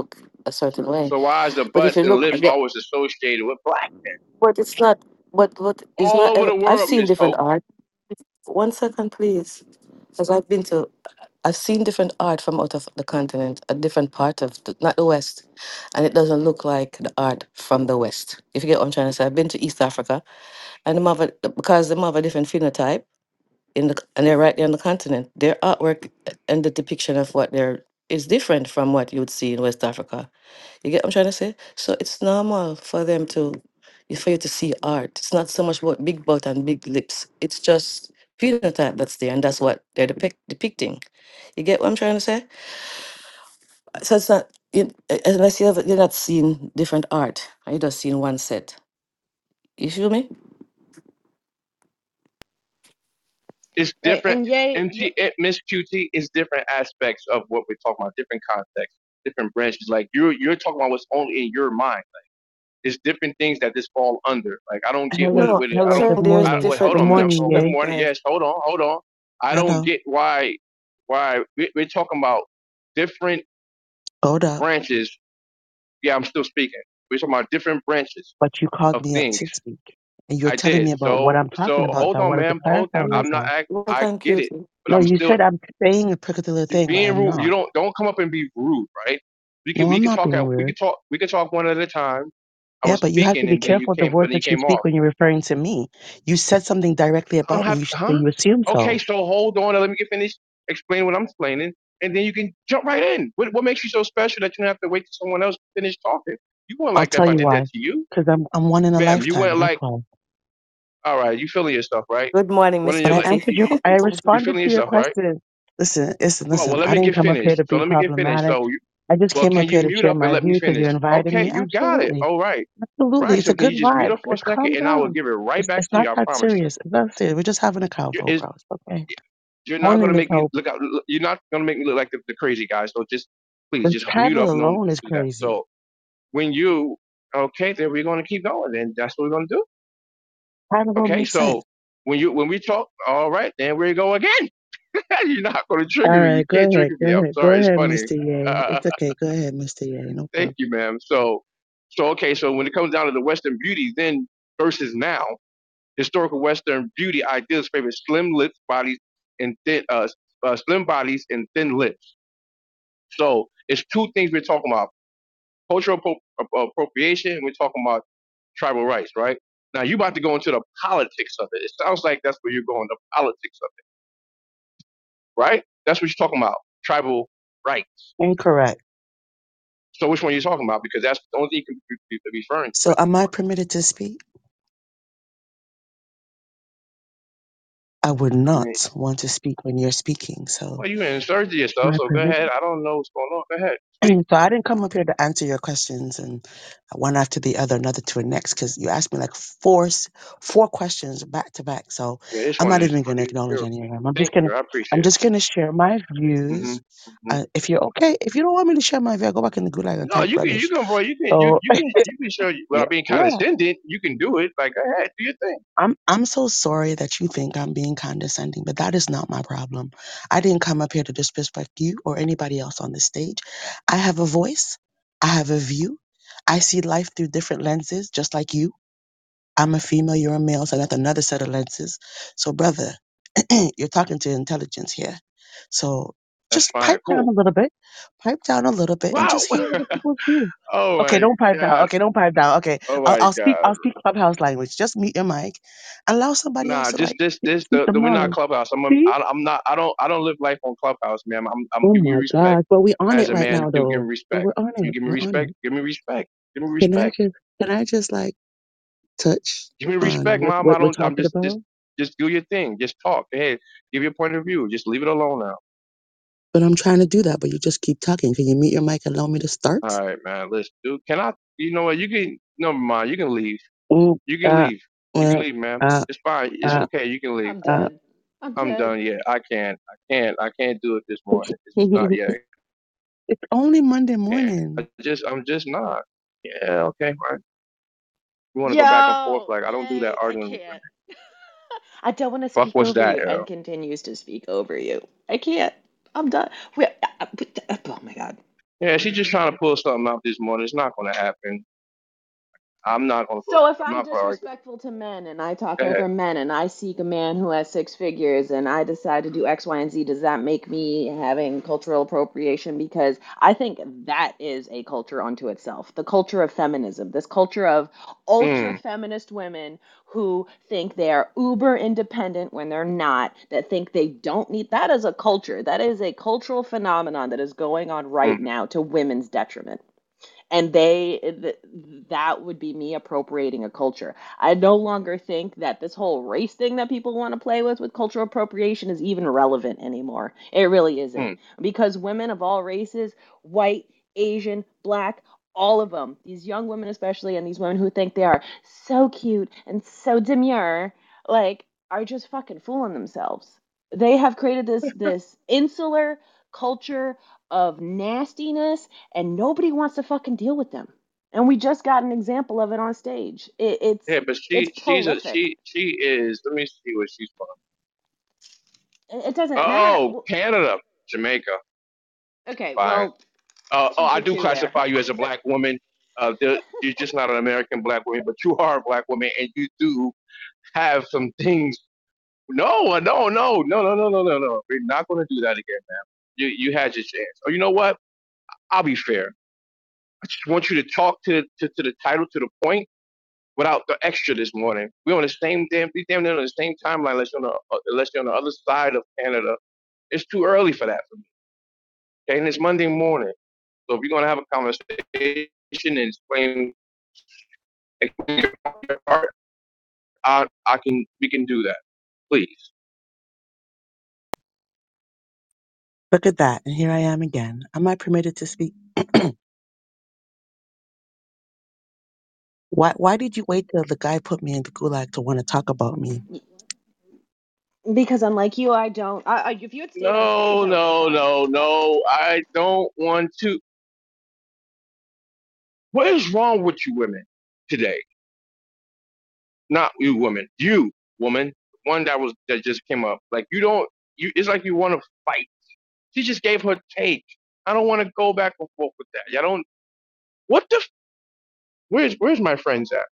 a certain way. So why is the But if butts you and look lips again, always associated with black men? but it's not. But but it's All not. over ever- the I've world, seen Miss different Hope. art. One second, please. Because I've been to, I've seen different art from out of the continent, a different part of, the, not the West, and it doesn't look like the art from the West. If you get what I'm trying to say, I've been to East Africa, and them have a, because them have a different phenotype in the, and they're right there on the continent. Their artwork and the depiction of what they're is different from what you would see in West Africa. You get what I'm trying to say? So it's normal for them to, for you to see art. It's not so much about big butt and big lips. It's just phenotype that's there, and that's what they're depict, depicting. You get what I'm trying to say? So it's not, you, unless you have, you're not seeing different art, and you're just seeing one set. You feel me? It's Right. different. And yay, M T, eh, Miss Q T is different aspects of what we're talking about, different contexts, different branches. Like you're you're talking about what's only in your mind. It's different things that this fall under. Like I don't get what Hello, it, No, what it, I hello, don't. sir, good there's I, morning. wait, different, hold Good on, okay, ma'am. morning, Oh, good go, yay. go morning. ahead. Yes, hold on, hold on. I don't Hello, get why why we, we're talking about different hold up. branches. Yeah, I'm still speaking. We're talking about different branches But you called of me up things. to speak, and you're I telling did. me about what So I'm talking so about. hold So I on, wanted to ma'am. Hold clarify on. I'm not. myself. I Well, I thank get you. it, Too. but No, I'm you still said I'm saying a particular thing, but being I'm rude. You not. don't don't come up and be rude, right? We can No, we I'm can not talk being at we weird. can talk we can talk one at a time. I Yeah, was but you have to speaking be and then you careful of the came, words but then you that you came speak off. when you're referring to me. You said something directly I don't about me. have You to, should say huh? you assume Okay, so. so hold on and let me get finished explaining what I'm explaining, and then you can jump right in. What what makes you so special that you don't have to wait till someone else to finish talking? You weren't I'll like that if tell I you did why. that to you, Because I'm I'm one in a ma'am. You lifetime. weren't That's like, why. all right, you feeling yourself, right? Good morning, One in Mister But your I li- answered Wexy. your. I you responded feeling to your yourself, right? question. Listen, listen, Well, well, listen. let I me didn't get come up here finished. to So be let me get finished. problematic. So you, I just well, came can up you here to mute share up and my let me view because you finish? invited Okay, me. you got it. Absolutely. All right. Absolutely. Right. It's So a can good you just mute vibe. up for a Just second, calm and I will down. give it right It's, back it's to not you. I that promise you. serious. It's not serious. We're just having a You're, convo, is, bro. It's okay. you're not Morning, gonna Miss make me Hope. look out. You're not gonna make me look like the, the crazy guy. So just please, The just mute title up. No, alone is do that. crazy. So when you, okay, then we're gonna keep going. Then that's what we're gonna do. Title don't Okay. make sense. So when you when we talk, all right, then we go again. You're not gonna All trigger me. You right, go can't ahead. trigger Go me. I'm ahead. Go sorry. It's ahead, funny. Mister Ye. Uh, It's okay. Go ahead, Mister Ye. No thank problem. you, ma'am. So, so okay. So when it comes down to the Western beauty, then versus now, historical Western beauty ideals favor slim lips, bodies, and thin, uh, uh, slim bodies and thin lips. So it's two things we're talking about: cultural appro- uh, appropriation, and we're talking about tribal rights, right? Now you about to go into the politics of it. It sounds like that's where you're going, the politics of it, right? That's what you're talking about, tribal rights. Incorrect. So which one are you talking about? Because that's the only thing you can be, be referring to So at this am I point. permitted to speak? I would I mean, not want to speak when you're speaking. So well, you inserted am yourself, I so go permitted? ahead. I don't know what's going on. Go ahead, speak. So I didn't come up here to answer your questions and one after the other, another to a next, because you asked me like four, s- four questions back to back. So Yeah, this I'm one not is even going to pretty acknowledge any of beautiful. them. I'm just Thank gonna, you. I I'm appreciate it. just gonna share my hmm views. hmm Uh, if you're okay, if you don't want me to share my view, I'll go back in the gulag and No, type you can, you rubbish. can, bro. You can, you, So you can, you can show yeah, without being yeah. condescending. You can do it. Like, go ahead, do your thing. I'm I'm so sorry that you think I'm being condescending, but that is not my problem. I didn't come up here to disrespect you or anybody else on the stage. I have a voice. I have a view. I see life through different lenses, just like you. I'm a female, you're a male, so I got another set of lenses. So, brother, you're talking to intelligence here. So That's just fine. pipe down Cool. a little bit, pipe down a little bit, and Wow. just hear other people's view. Oh Okay, my don't pipe down. God. Okay, don't pipe down. Okay, Oh I'll, my I'll speak. God. I'll speak clubhouse language. Just mute your mic. Allow somebody else Nah, to just like this, this, speak the, the the we're not mind. clubhouse. I'm, a, See? I, I'm not. I don't, I don't live life on clubhouse, man. I'm, I'm Oh giving you my respect God! But we on as it a right man. now, Do give me though. But respect. we're on You it. give me We're on respect. it. Give me respect. Give me Can I respect. just? Can I just like touch Give me on respect, what mom. what I we're don't. I'm talking just, just, about? just do your thing. Just talk. Hey, give your point of view. Just leave it alone now. But I'm trying to do that, but you just keep talking. Can you mute your mic and allow me to start? All right, man. Listen, dude. Can I? You know what? You can. Never mind. You can leave. Mm, You can uh, leave. You can uh, leave, man. uh, It's fine. It's uh, okay. You can leave. I'm uh. done. I'm I'm done. done. Yeah, I can't. I can't. I can't do it this morning. It's just not. Yeah, It's only Monday I can't. morning. I just. I'm just not. Yeah. Okay. Right. You want to go back and forth? Yo, Like I don't do that yay, I arguing with can't. women. I don't want to Fuck speak was over that, you yo? and continues to speak over you. I can't. I'm done. We, uh, uh, oh my God. Yeah, she's just trying to pull something out this morning. It's not going to happen. I'm not going to. So if I'm I'm not going to argue. disrespectful to men and I talk Go ahead. over men and I seek a man who has six figures and I decide to do X, Y, and Z, does that make me having cultural appropriation? Because I think that is a culture unto itself. The culture of feminism, this culture of ultra Mm, feminist women who think they are uber independent when they're not, that think they don't need, that is a culture. That is a cultural phenomenon that is going on mm, right now to women's detriment, and they th- that would be me appropriating a culture. I no longer think that this whole race thing that people want to play with with cultural appropriation is even relevant anymore. It really isn't, mm, because women of all races, white, Asian, black, all of them, these young women especially, and these women who think they are so cute and so demure, like, are just fucking fooling themselves. They have created this this insular culture of nastiness, and nobody wants to fucking deal with them. And we just got an example of it on stage. It, it's yeah, but it's she she's a prolific. she she is. Let me see where she's from. It doesn't matter. Oh, Canada, Jamaica. Okay, Fine. well, Uh, oh, two I for do two there. classify you as a black woman. Uh, there- you're just not an American black woman, but you are a black woman, and you do have some things. No, uh, no, no, no, no, no, no, no, no. We're not going to do that again, man. You you had your chance. Oh, you know what? I'll be fair. I just want you to talk to to, to the title, to the point, without the extra this morning. We're on the same damn, we damn near on the same timeline, unless you're on the, uh, unless you're on the other side of Canada. It's too early for that for me. Okay, and it's Monday morning. So if you're gonna have a conversation and explain, explain your part, I, I can, we can do that, please. Look at that. And here I am again. Am I permitted to speak? Why why did you wait till the guy put me in the gulag to want to talk about me? Because unlike you, I don't. I, I, if you had stayed on stage, No, I would have been no, fine. no, no. I don't want to. What is wrong with you women today? Not you women, you woman, one that was that just came up. Like you don't. You. It's like you want to fight. She just gave her take. I don't want to go back and forth with that. I don't. What the? Where's Where's my friends at?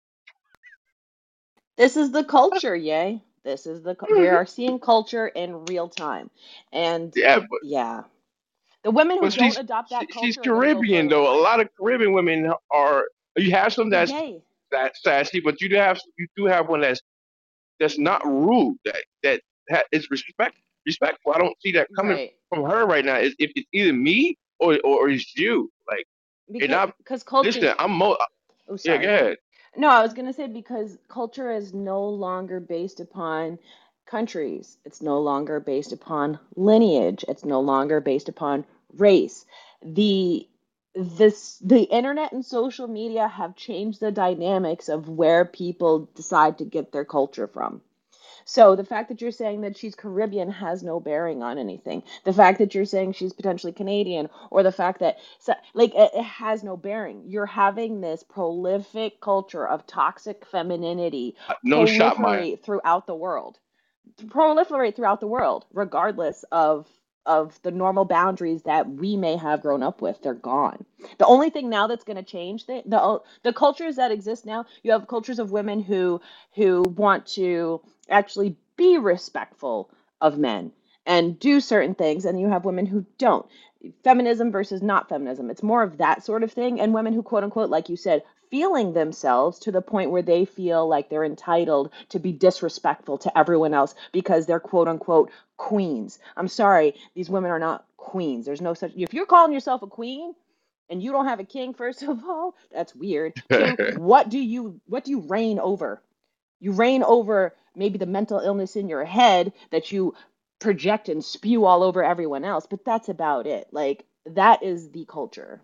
This is the culture, yay. This is the. We are seeing culture in real time, and Yeah, but yeah, the women who but don't she's adopt she, that she's culture are going to go Caribbean further in though. A life. lot of Caribbean women are. You have some But that's yay, that sassy, but you do have you do have one that's that's not rude. That that ha- is respect respectful. I don't see that coming right? from her right now. It's, if it's either me or or it's you. Like and Because I because culture. listen. I'm mo. Oh, Yeah, go sorry. ahead. No, I was going to say because culture is no longer based upon countries. It's no longer based upon lineage. It's no longer based upon race. The this the internet and social media have changed the dynamics of where people decide to get their culture from. So the fact that you're saying that she's Caribbean has no bearing on anything. The fact that you're saying she's potentially Canadian, or the fact that so, like it, it has no bearing. You're having this prolific culture of toxic femininity No shot, Maya. proliferate throughout the world proliferate throughout the world, regardless of of the normal boundaries that we may have grown up with. They're gone. The only thing now that's going to change the, the the cultures that exist now, you have cultures of women who who want to actually be respectful of men and do certain things, and you have women who don't. Feminism versus not feminism. It's more of that sort of thing, and women who, quote unquote, like you said, feeling themselves to the point where they feel like they're entitled to be disrespectful to everyone else because they're, quote unquote, queens. I'm sorry, these women are not queens. There's no such. If you're calling yourself a queen and you don't have a king, first of all, that's weird. Two, what do you what do you reign over? You reign over maybe the mental illness in your head that you project and spew all over everyone else, but that's about it. Like, that is the culture.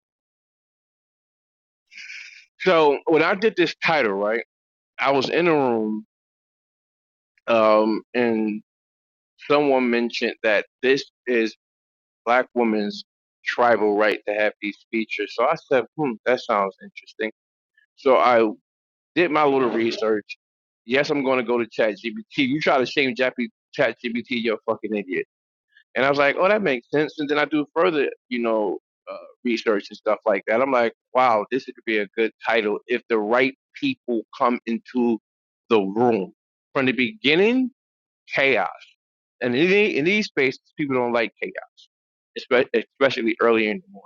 So when I did this title, right, I was in a room, um, and someone mentioned that this is black women's tribal right to have these features. So I said, hmm, that sounds interesting. So I did my little research. Yes, I'm going to go to ChatGPT. You try to shame Jappy- ChatGPT, you're a fucking idiot. And I was like, oh, that makes sense. And then I do further, you know, uh, research and stuff like that. I'm like, wow, this could be a good title if the right people come into the room. From the beginning, chaos. And in, the- in these spaces, people don't like chaos, espe- especially early in the morning.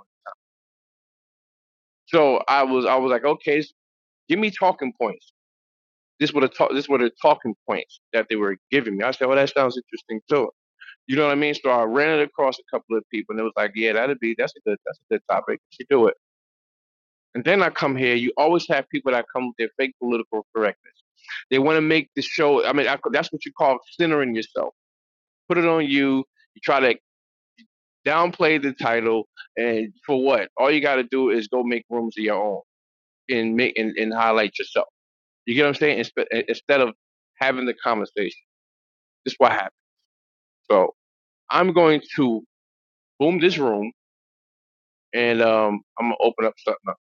So I was, I was like, okay, give me talking points. This were the talk, this were the talking points that they were giving me. I said, well, that sounds interesting too. You know what I mean? So I ran it across a couple of people, and it was like, yeah, that'd be that's a good that's a good topic. You should do it. And then I come here. You always have people that come with their fake political correctness. They want to make the show. I mean, I, that's what you call centering yourself. Put it on you. You try to downplay the title, and for what? All you got to do is go make rooms of your own and make and, and highlight yourself. You get what I'm saying? Inspe- Instead of having the conversation. This is what happened. So I'm going to boom this room, and um, I'm gonna open up something up.